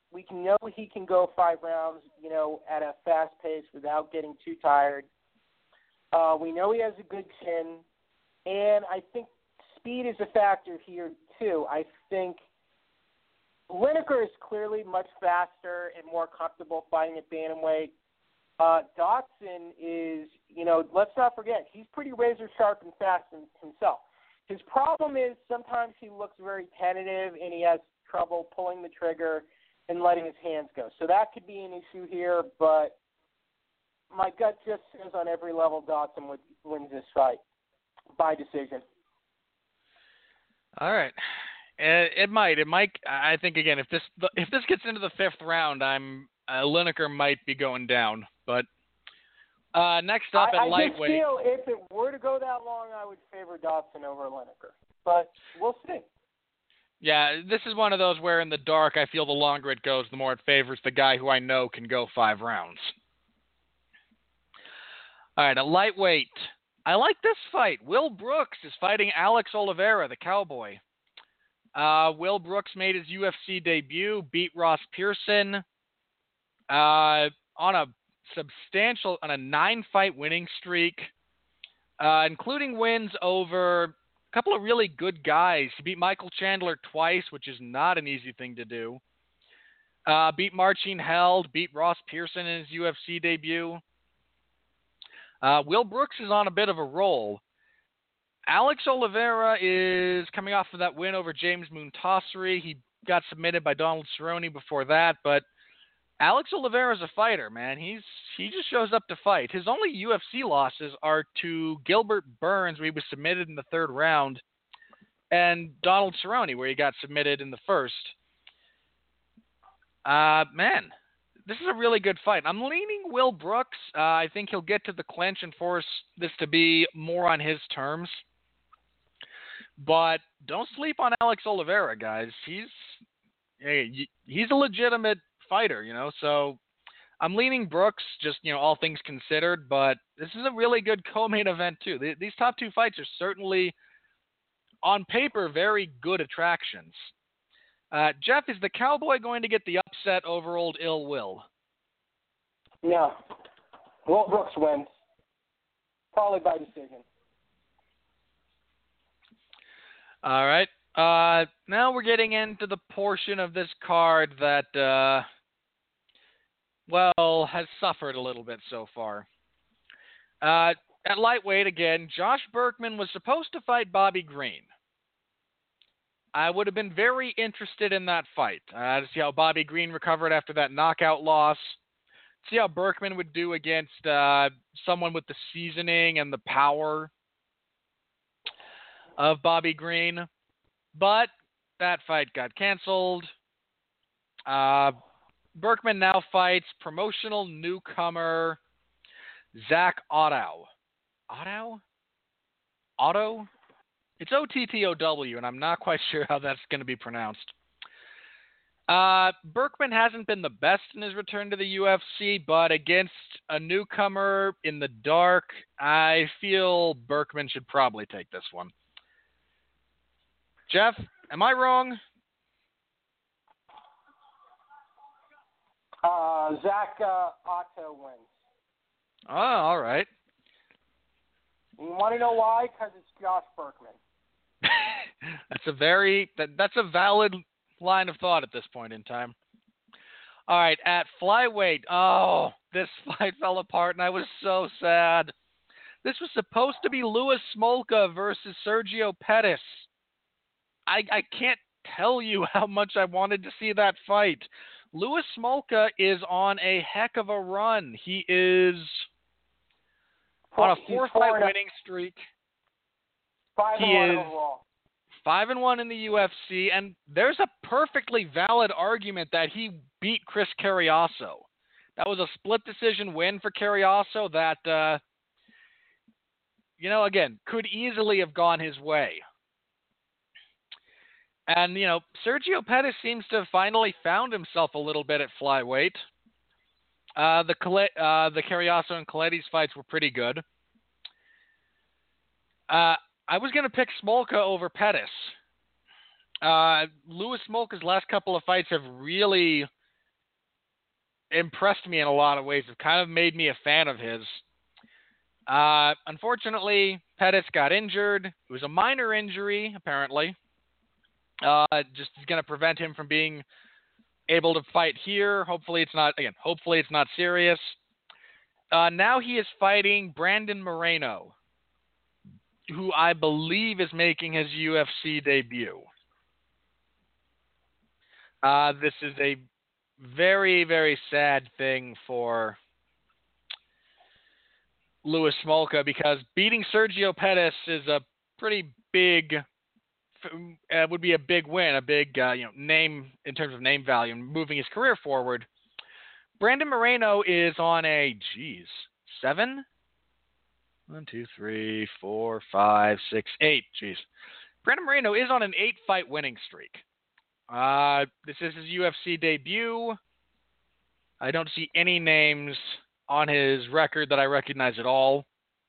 5 rounds, at a fast pace without getting too tired. We know he has a good chin, and I think speed is a factor here too. I think Lineker is clearly much faster and more comfortable fighting at bantamweight. Dodson is, let's not forget, he's pretty razor sharp and fast himself. His problem is sometimes he looks very tentative and he has trouble pulling the trigger and letting his hands go. So that could be an issue here, but my gut just says on every level Dodson wins this fight by decision. All right. It might. I think, again, if this gets into the 5th round, Lineker might be going down. But next up at lightweight. I just feel if it were to go that long, I would favor Dodson over Lineker. But we'll see. Yeah, this is one of those where in the dark, I feel the longer it goes, the more it favors the guy who I know can go 5 rounds. All right, at lightweight. I like this fight. Will Brooks is fighting Alex Oliveira, the Cowboy. Will Brooks made his UFC debut, beat Ross Pearson on a 9-fight winning streak, including wins over a couple of really good guys. He beat Michael Chandler twice, which is not an easy thing to do. Beat Marcin Held, beat Ross Pearson in his UFC debut. Will Brooks is on a bit of a roll. Alex Oliveira is coming off of that win over James Moontasri. He got submitted by Donald Cerrone before that, but Alex Oliveira is a fighter, man. He just shows up to fight. His only UFC losses are to Gilbert Burns, where he was submitted in the third round, and Donald Cerrone, where he got submitted in the first. Man, this is a really good fight. I'm leaning Will Brooks. I think he'll get to the clinch and force this to be more on his terms. But don't sleep on Alex Oliveira, guys. He's a legitimate fighter, so I'm leaning Brooks, just, all things considered, but this is a really good co-main event, too. These top two fights are certainly, on paper, very good attractions. Jeff, is the Cowboy going to get the upset over old Ill Will? No. Will Brooks wins. Probably by decision. All right. Now we're getting into the portion of this card that, has suffered a little bit so far. At lightweight, again, Josh Berkman was supposed to fight Bobby Green. I would have been very interested in that fight, to see how Bobby Green recovered after that knockout loss, see how Berkman would do against someone with the seasoning and the power of Bobby Green. But that fight got canceled. Berkman now fights promotional newcomer Zach Ottow. Otto? It's Ottow, and I'm not quite sure how that's going to be pronounced. Berkman hasn't been the best in his return to the UFC, but against a newcomer in the dark, I feel Berkman should probably take this one. Jeff, am I wrong? Zach Ottow wins. Oh, all right. You want to know why? Because it's Josh Berkman. That's a valid line of thought at this point in time. All right, at flyweight. Oh, this fight fell apart, and I was so sad. This was supposed to be Louis Smolka versus Sergio Pettis. I can't tell you how much I wanted to see that fight. Louis Smolka is on a heck of a run. He is on a 4-fight winning streak. 5-1 overall. 5-1 in the UFC, and there's a perfectly valid argument that he beat Chris Carriasso. That was a split decision win for Carriasso that, again, could easily have gone his way. And, Sergio Pettis seems to have finally found himself a little bit at flyweight. The Carriasso and Coletti's fights were pretty good. I was going to pick Smolka over Pettis. Louis Smolka's last couple of fights have really impressed me in a lot of ways. Have kind of made me a fan of his. Unfortunately, Pettis got injured. It was a minor injury, apparently. Just is going to prevent him from being able to fight here. Hopefully it's not serious. Now he is fighting Brandon Moreno, who I believe is making his UFC debut. This is a very, very sad thing for Louis Smolka because beating Sergio Pettis is a pretty big, would be a big win, a big name in terms of name value and moving his career forward. Brandon Moreno is on a 7? 1, 2, 3, 4, 5, 6, 8. Jeez. Brandon Moreno is on an 8-fight winning streak. This is his UFC debut. I don't see any names on his record that I recognize at all.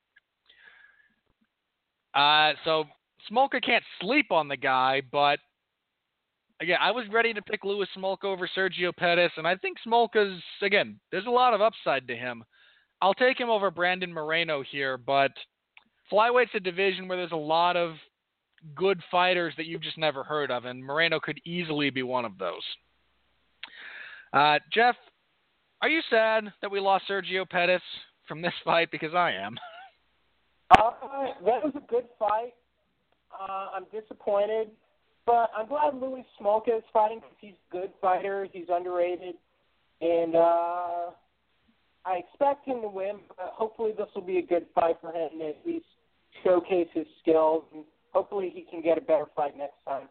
So Smolka can't sleep on the guy, but again, I was ready to pick Louis Smolka over Sergio Pettis, and I think Smolka's, again, there's a lot of upside to him. I'll take him over Brandon Moreno here, but flyweight's a division where there's a lot of good fighters that you've just never heard of, and Moreno could easily be one of those. Jeff, are you sad that we lost Sergio Pettis from this fight because I am. That was a good fight. I'm disappointed, but I'm glad Louis Smolka is fighting because he's a good fighter. He's underrated, and I expect him to win. But hopefully, this will be a good fight for him and at least showcase his skills, and hopefully, he can get a better fight next time.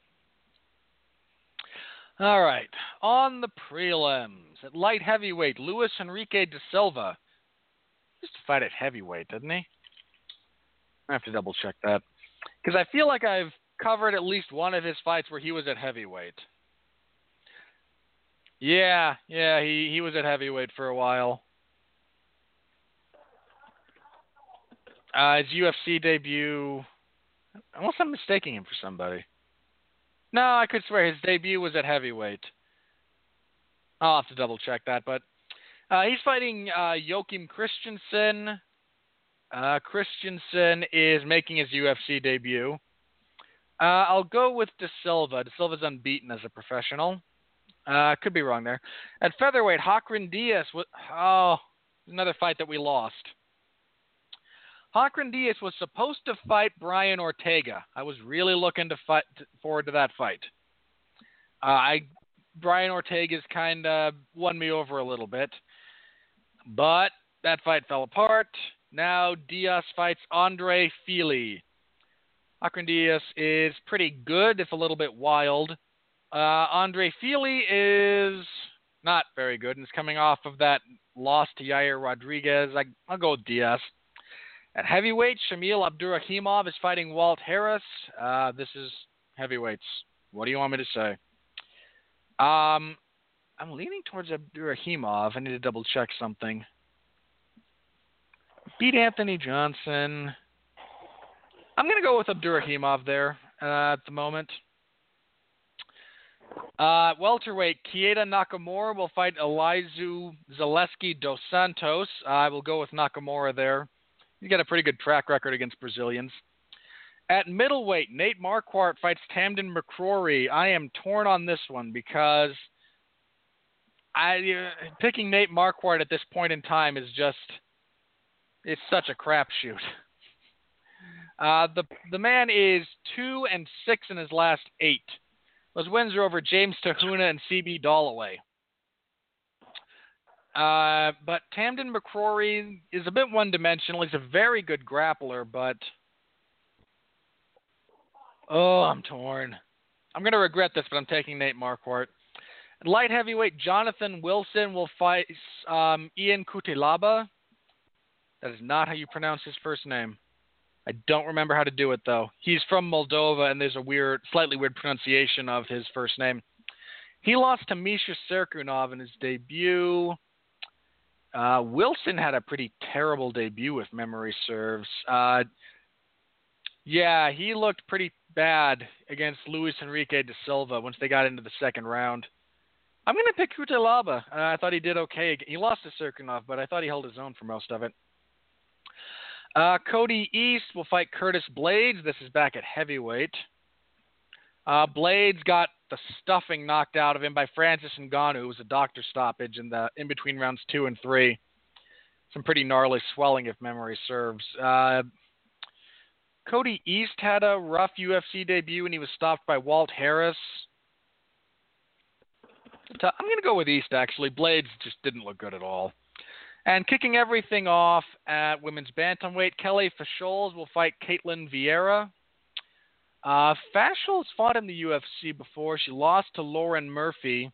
All right, on the prelims at light heavyweight, Luis Enrique da Silva used to fight at heavyweight, didn't he? I have to double check that because I feel like I've covered at least one of his fights where he was at heavyweight. Yeah, he was at heavyweight for a while. His UFC debut, unless I'm mistaking him for somebody. No, I could swear his debut was at heavyweight. I'll have to double check that, but he's fighting Joachim Christensen. Christensen is making his UFC debut. I'll go with Da Silva. Da Silva's unbeaten as a professional. Could be wrong there. At featherweight, Hakran Diaz. Another fight that we lost. Hakran Diaz was supposed to fight Brian Ortega. I was really looking forward to that fight. Brian Ortega's kind of won me over a little bit, but that fight fell apart. Now Diaz fights Andre Fili. Hakran Diaz is pretty good, if a little bit wild. Andre Fili is not very good, and is coming off of that loss to Yair Rodriguez. I'll go with Diaz. At heavyweight, Shamil Abdurakhimov is fighting Walt Harris. This is heavyweights. What do you want me to say? I'm leaning towards Abdurakhimov. I need to double check something. Beat Anthony Johnson. I'm going to go with Abdurakhimov there at the moment. Welterweight, Keita Nakamura will fight Elizeu Zaleski dos Santos. I will go with Nakamura there. He's got a pretty good track record against Brazilians. At middleweight, Nate Marquardt fights Tamden McCrory. I am torn on this one because picking Nate Marquardt at this point in time is it's such a crapshoot. The man is 2-6 in his last 8. Those wins are over James Tahuna and CB Dollaway. But Tamden McCrory is a bit one-dimensional. He's a very good grappler, but I'm torn. I'm going to regret this, but I'm taking Nate Marquardt. At light heavyweight, Jonathan Wilson will fight Ian Cutelaba. That is not how you pronounce his first name. I don't remember how to do it, though. He's from Moldova, and there's a slightly weird pronunciation of his first name. He lost to Misha Serkunov in his debut. Wilson had a pretty terrible debut, if memory serves. He looked pretty bad against Luis Enrique da Silva once they got into the second round. I'm going to pick Cutelaba. I thought he did okay. He lost to Serkunov, but I thought he held his own for most of it. Cody East will fight Curtis Blades. This is back at heavyweight. Blades got the stuffing knocked out of him by Francis Ngannou. It was a doctor stoppage in between rounds 2 and 3. Some pretty gnarly swelling, if memory serves. Cody East had a rough UFC debut, and he was stopped by Walt Harris. I'm going to go with East, actually. Blades just didn't look good at all. And kicking everything off at women's bantamweight, Kelly Fasholes will fight Caitlin Vieira. Fasholes fought in the UFC before. She lost to Lauren Murphy.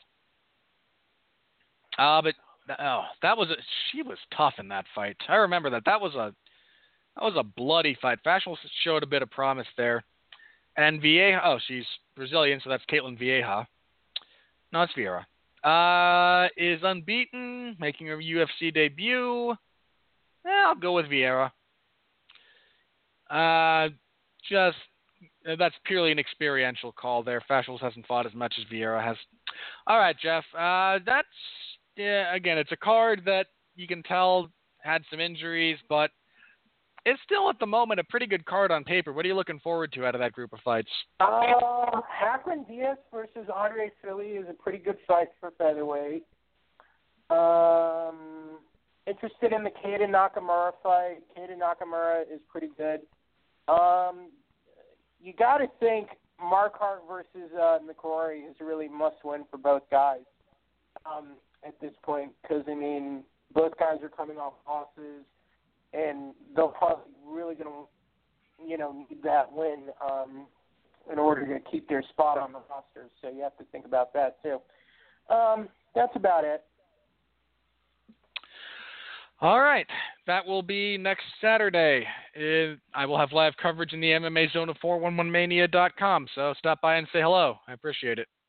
She was tough in that fight. I remember that. That was a bloody fight. Fasholes showed a bit of promise there. And Vieira, she's Brazilian, so that's Caitlin Vieira. No, it's Vieira. Is unbeaten, making her UFC debut. I'll go with Vieira. That's purely an experiential call there. Fasholes hasn't fought as much as Vieira has. All right, Jeff. Again, it's a card that you can tell had some injuries, but it's still at the moment a pretty good card on paper. What are you looking forward to out of that group of fights? Hakran Diaz versus Andre Fili is a pretty good fight for featherweight. interested in the Keita Nakamura fight. Keita Nakamura is pretty good. You got to think Marquardt versus McCrory is a really must-win for both guys at this point because, I mean, both guys are coming off losses, and they'll probably really going to, need that win in order to keep their spot on the roster. So you have to think about that, too. That's about it. All right. That will be next Saturday. I will have live coverage in the MMA Zone of 411mania.com, so stop by and say hello. I appreciate it.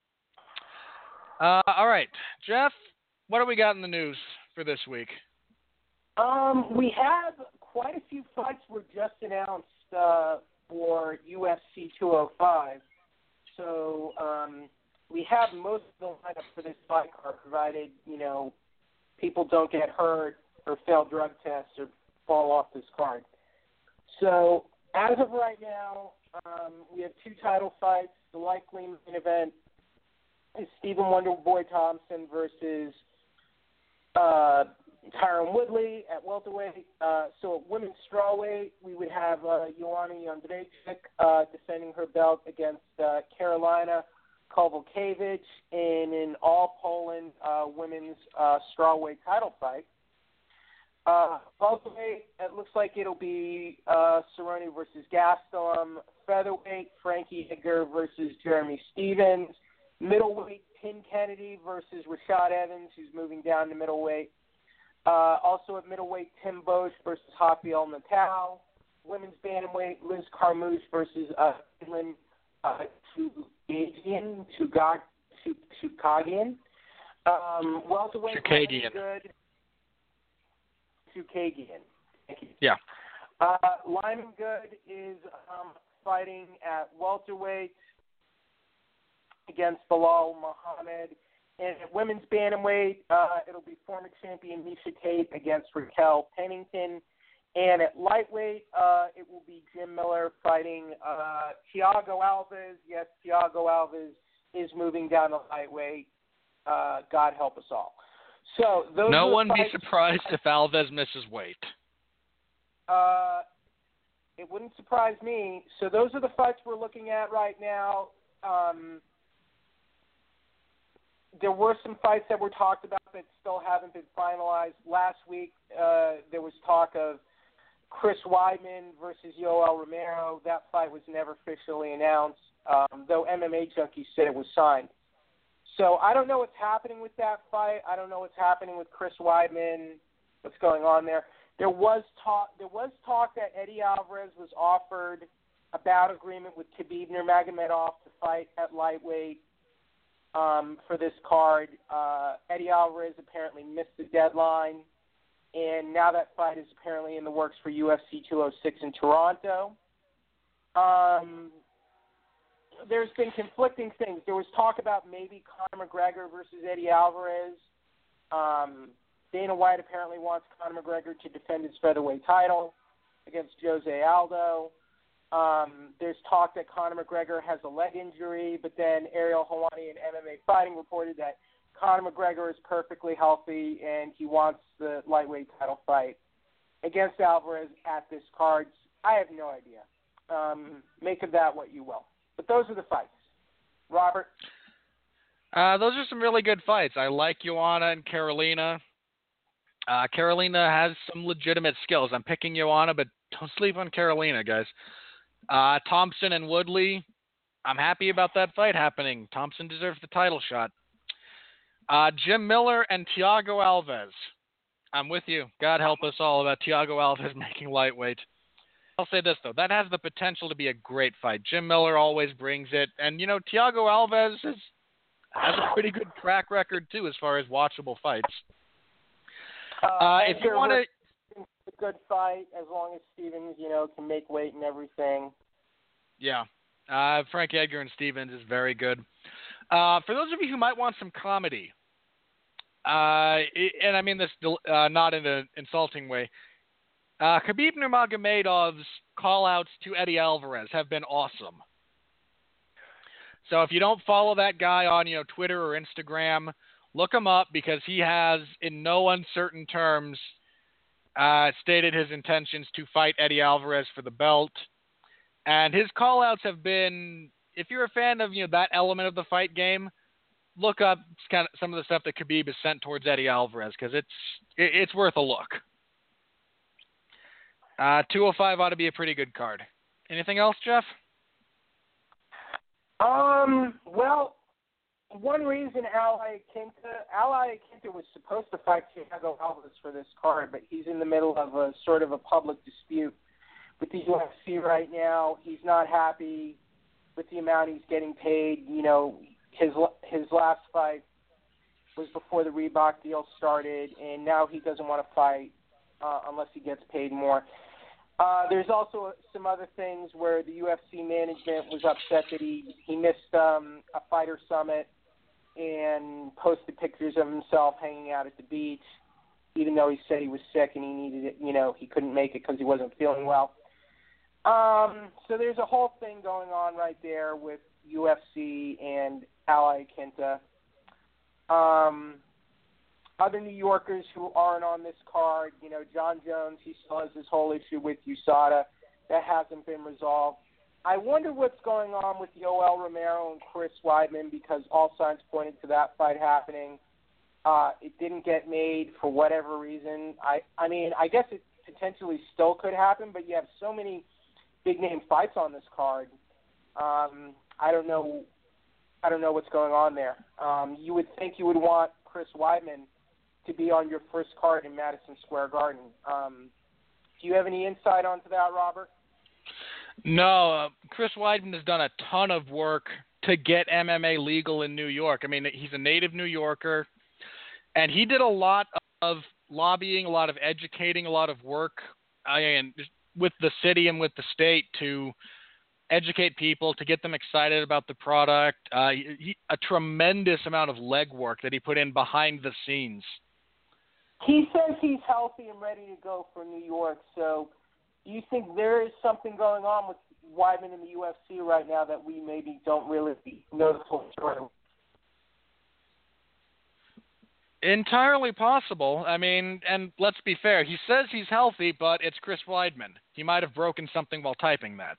All right. Jeff, what do we got in the news for this week? We have quite a few fights were just announced for UFC 205. So we have most of the lineup for this fight card, provided, people don't get hurt or fail drug tests or fall off this card. So as of right now, we have two title fights. The likely main event is Stephen Wonderboy Thompson versus Tyron Woodley at welterweight. So at women's strawweight, we would have Joanna Jędrzejczyk defending her belt against Carolina Kowalkiewicz in an all-Poland women's strawweight title fight. Welterweight, it looks like it'll be Cerrone versus Gastelum. Featherweight, Frankie Edgar versus Jeremy Stevens. Middleweight, Tim Kennedy versus Rashad Evans, who's moving down to middleweight. Also at middleweight, Tim Bosch versus Rafael Natal. Women's bantamweight, Liz Carmouche versus Finland Chookagian. Welterweight, Chookagian. Good. Chookagian. Thank you. Yeah. Lyman Good is fighting at welterweight against Bilal Muhammad. And at women's bantamweight, it'll be former champion Miesha Tate against Raquel Pennington. And at lightweight, it will be Jim Miller fighting Thiago Alves. Yes, Thiago Alves is moving down to lightweight. God help us all. So those no are the one fights. be surprised if Alves misses weight. It wouldn't surprise me. So those are the fights we're looking at right now. There were some fights that were talked about that still haven't been finalized. Last week, there was talk of Chris Weidman versus Yoel Romero. That fight was never officially announced, though MMA Junkie said it was signed. So I don't know what's happening with that fight. I don't know what's happening with Chris Weidman, what's going on there. There was talk that Eddie Alvarez was offered a bout agreement with Khabib Nurmagomedov to fight at lightweight for this card. Eddie Alvarez apparently missed the deadline, and now that fight is apparently in the works for UFC 206 in Toronto. There's been conflicting things. There was talk about maybe Conor McGregor versus Eddie Alvarez. Dana White apparently wants Conor McGregor to defend his featherweight title against Jose Aldo. There's talk that Conor McGregor has a leg injury, but then Ariel Helwani and MMA Fighting reported that Conor McGregor is perfectly healthy and he wants the lightweight title fight against Alvarez at this card. I have no idea. Make of that what you will. But those are the fights. Robert? Those are some really good fights. I like Joanna and Carolina. Carolina has some legitimate skills. I'm picking Joanna, but don't sleep on Carolina, guys. Thompson and Woodley, I'm happy about that fight happening. Thompson deserves the title shot. Jim Miller and Thiago Alves. I'm with you. God help us all about Thiago Alves making lightweight. I'll say this, though. That has the potential to be a great fight. Jim Miller always brings it. And, Thiago Alves has a pretty good track record, too, as far as watchable fights. If you want to... A good fight as long as Stevens, can make weight and everything. Yeah. Frank Edgar and Stevens is very good. For those of you who might want some comedy, and I mean this not in an insulting way, Khabib Nurmagomedov's call-outs to Eddie Alvarez have been awesome. So if you don't follow that guy on Twitter or Instagram, Look him up because he has, in no uncertain terms, stated his intentions to fight Eddie Alvarez for the belt. And his call-outs have been, if you're a fan of that element of the fight game, look up kind of some of the stuff that Khabib has sent towards Eddie Alvarez because it's worth a look. 205 ought to be a pretty good card. Anything else, Jeff? Well, one reason Ali Akinta was supposed to fight Thiago Alves for this card, but he's in the middle of a sort of a public dispute with the UFC right now. He's not happy with the amount he's getting paid. His last fight was before the Reebok deal started, and now he doesn't want to fight unless he gets paid more. There's also some other things where the UFC management was upset that he missed a fighter summit and posted pictures of himself hanging out at the beach, even though he said he was sick and he needed it. He couldn't make it because he wasn't feeling well. So there's a whole thing going on right there with UFC and Ali Akinta. Other New Yorkers who aren't on this card, John Jones, he still has this whole issue with USADA. That hasn't been resolved. I wonder what's going on with Yoel Romero and Chris Weidman because all signs pointed to that fight happening. It didn't get made for whatever reason. I mean, I guess it potentially still could happen, but you have so many big-name fights on this card. I don't know what's going on there. You would think you would want Chris Weidman to be on your first card in Madison Square Garden. Do you have any insight onto that, Robert? No, Chris Weidman has done a ton of work to get MMA legal in New York. I mean, he's a native New Yorker, and he did a lot of lobbying, a lot of educating, a lot of work and with the city and with the state to educate people, to get them excited about the product. A tremendous amount of legwork that he put in behind the scenes. He says he's healthy and ready to go for New York. So do you think there is something going on with Weidman in the UFC right now that we maybe don't really know the full story? Entirely possible. I mean, and let's be fair. He says he's healthy, but it's Chris Weidman. He might have broken something while typing that.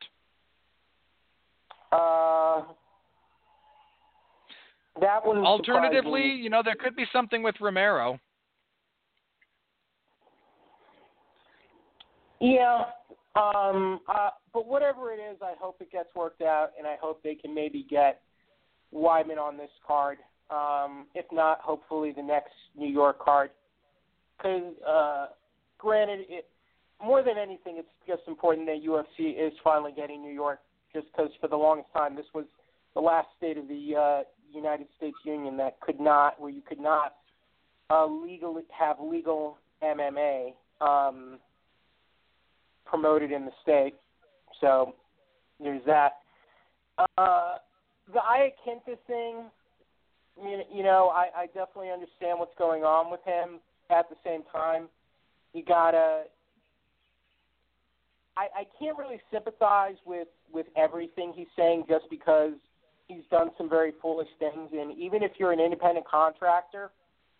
That wouldn't Alternatively, there could be something with Romero. Yeah, but whatever it is, I hope it gets worked out, and I hope they can maybe get Weidman on this card. If not, hopefully the next New York card. Because, granted, more than anything, it's just important that UFC is finally getting New York, just because for the longest time this was the last state of the United States Union where you could not legally have legal MMA promoted in the state. So there's that. The Iaquinta thing, I definitely understand what's going on with him. At the same time, you gotta. I can't really sympathize with everything he's saying just because he's done some very foolish things. And even if you're an independent contractor,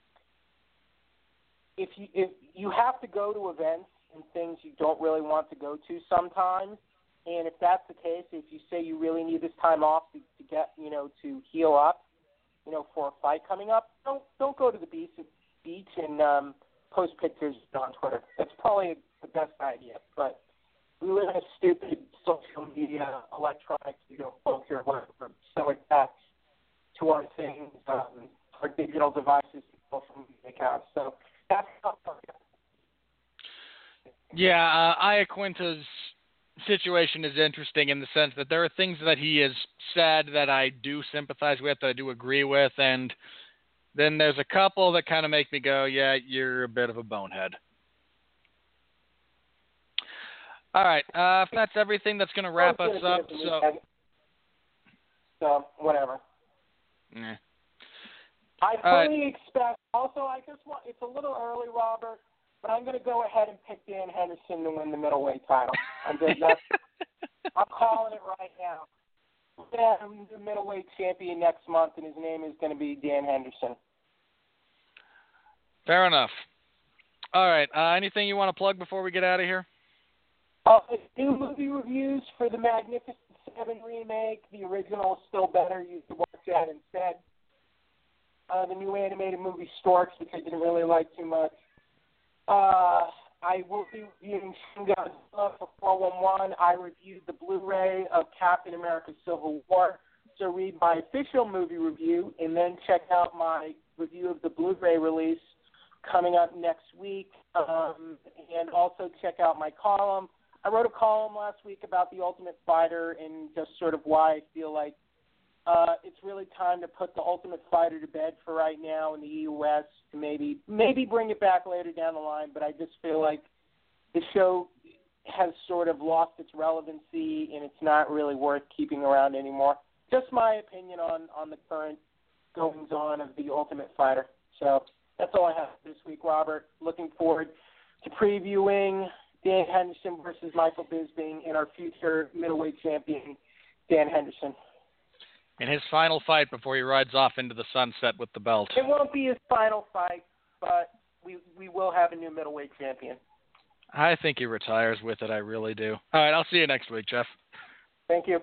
if you have to go to events and things you don't really want to go to sometimes, and if that's the case, if you say you really need this time off to get, to heal up, for a fight coming up, don't go to the beach and post pictures on Twitter. That's probably the best idea. But we live in a stupid social media, electronic, culture where we're so attached to our things, our digital devices, social media accounts. So that's how I feel. Yeah, Iaquinta's situation is interesting in the sense that there are things that he has said that I do sympathize with, that I do agree with, and then there's a couple that kind of make me go, yeah, you're a bit of a bonehead. All right, if that's everything, that's going to wrap us up. So whatever. Yeah. I fully expect. Also, I just want. It's a little early, Robert, but I'm going to go ahead and pick Dan Henderson to win the middleweight title. I'm calling it right now. I'm the middleweight champion next month, and his name is going to be Dan Henderson. Fair enough. All right. Anything you want to plug before we get out of here? New movie reviews for the Magnificent Seven remake. The original is still better. You should watch that instead. The new animated movie Storks, which I didn't really like too much. I will be reviewing Shin Godzilla for 411. I reviewed the Blu-ray of Captain America Civil War. So read my official movie review and then check out my review of the Blu-ray release coming up next week. And also check out my column. I wrote a column last week about The Ultimate Fighter and just sort of why I feel like it's really time to put The Ultimate Fighter to bed for right now in the U.S. to maybe bring it back later down the line, but I just feel like the show has sort of lost its relevancy and it's not really worth keeping around anymore. Just my opinion on the current goings-on of The Ultimate Fighter. So that's all I have this week, Robert. Looking forward to previewing Dan Henderson versus Michael Bisping and our future middleweight champion, Dan Henderson. In his final fight before he rides off into the sunset with the belt. It won't be his final fight, but we will have a new middleweight champion. I think he retires with it. I really do. All right, I'll see you next week, Jeff. Thank you.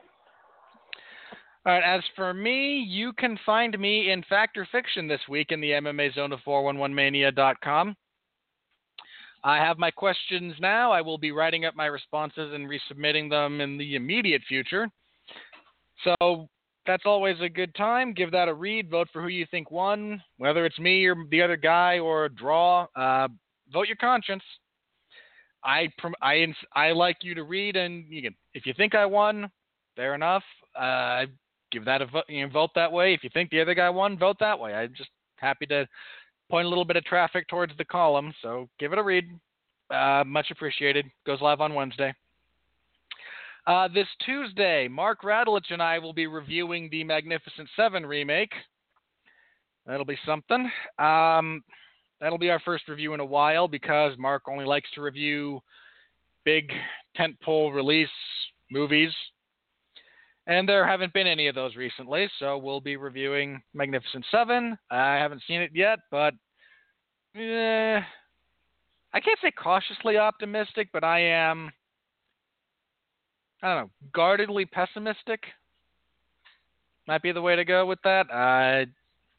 All right, as for me, you can find me in Fact or Fiction this week in the MMA Zone of 411mania.com. I have my questions now. I will be writing up my responses and resubmitting them in the immediate future. So that's always a good time. Give that a read. Vote for who you think won, whether it's me or the other guy or a draw. Vote your conscience. I like you to read, and if you think I won, fair enough. Give that a vote. Vote that way. If you think the other guy won, vote that way. I'm just happy to point a little bit of traffic towards the column, so give it a read. Much appreciated. Goes live on Wednesday. This Tuesday, Mark Radulich and I will be reviewing the Magnificent Seven remake. That'll be something. That'll be our first review in a while because Mark only likes to review big tentpole release movies. And there haven't been any of those recently, so we'll be reviewing Magnificent Seven. I haven't seen it yet, but I can't say cautiously optimistic, but I am, guardedly pessimistic. Might be the way to go with that.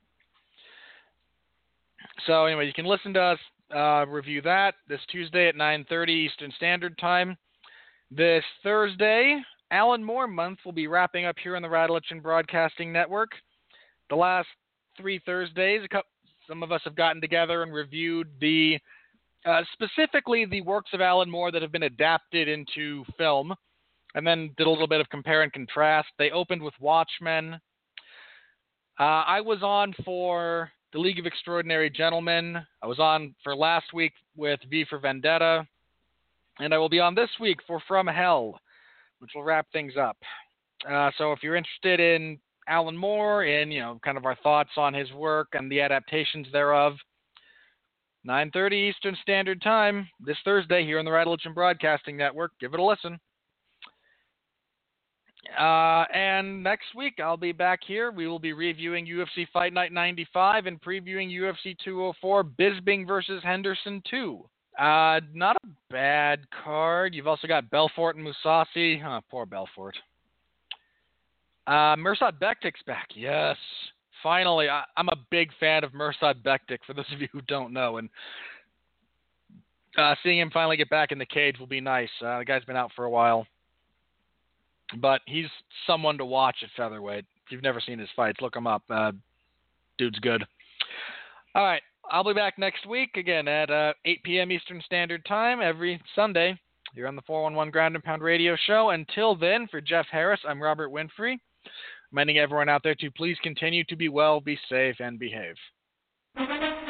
So anyway, you can listen to us review that this Tuesday at 9:30 Eastern Standard Time. This Thursday, Alan Moore Month will be wrapping up here on the Radulich and Broadcasting Network. The last 3 Thursdays, some of us have gotten together and reviewed specifically the works of Alan Moore that have been adapted into film, and then did a little bit of compare and contrast. They opened with Watchmen. I was on for The League of Extraordinary Gentlemen. I was on for last week with V for Vendetta. And I will be on this week for From Hell, which will wrap things up. So if you're interested in Alan Moore and, kind of our thoughts on his work and the adaptations thereof, 9:30 Eastern Standard Time this Thursday here on the Radulich and Broadcasting Network. Give it a listen. And next week I'll be back here. We will be reviewing UFC Fight Night 95 and previewing UFC 204 Bisping versus Henderson 2. Not a bad card. You've also got Belfort and Mousasi. Oh, poor Belfort. Mirsad Bektik's back. Yes. Finally, I'm a big fan of Mirsad Bektik, for those of you who don't know. And seeing him finally get back in the cage will be nice. The guy's been out for a while. But he's someone to watch at featherweight. If you've never seen his fights, look him up. Dude's good. All right. I'll be back next week again at 8 p.m. Eastern Standard Time every Sunday here on the 411 Ground and Pound Radio Show. Until then, for Jeff Harris, I'm Robert Winfrey, reminding everyone out there to please continue to be well, be safe, and behave.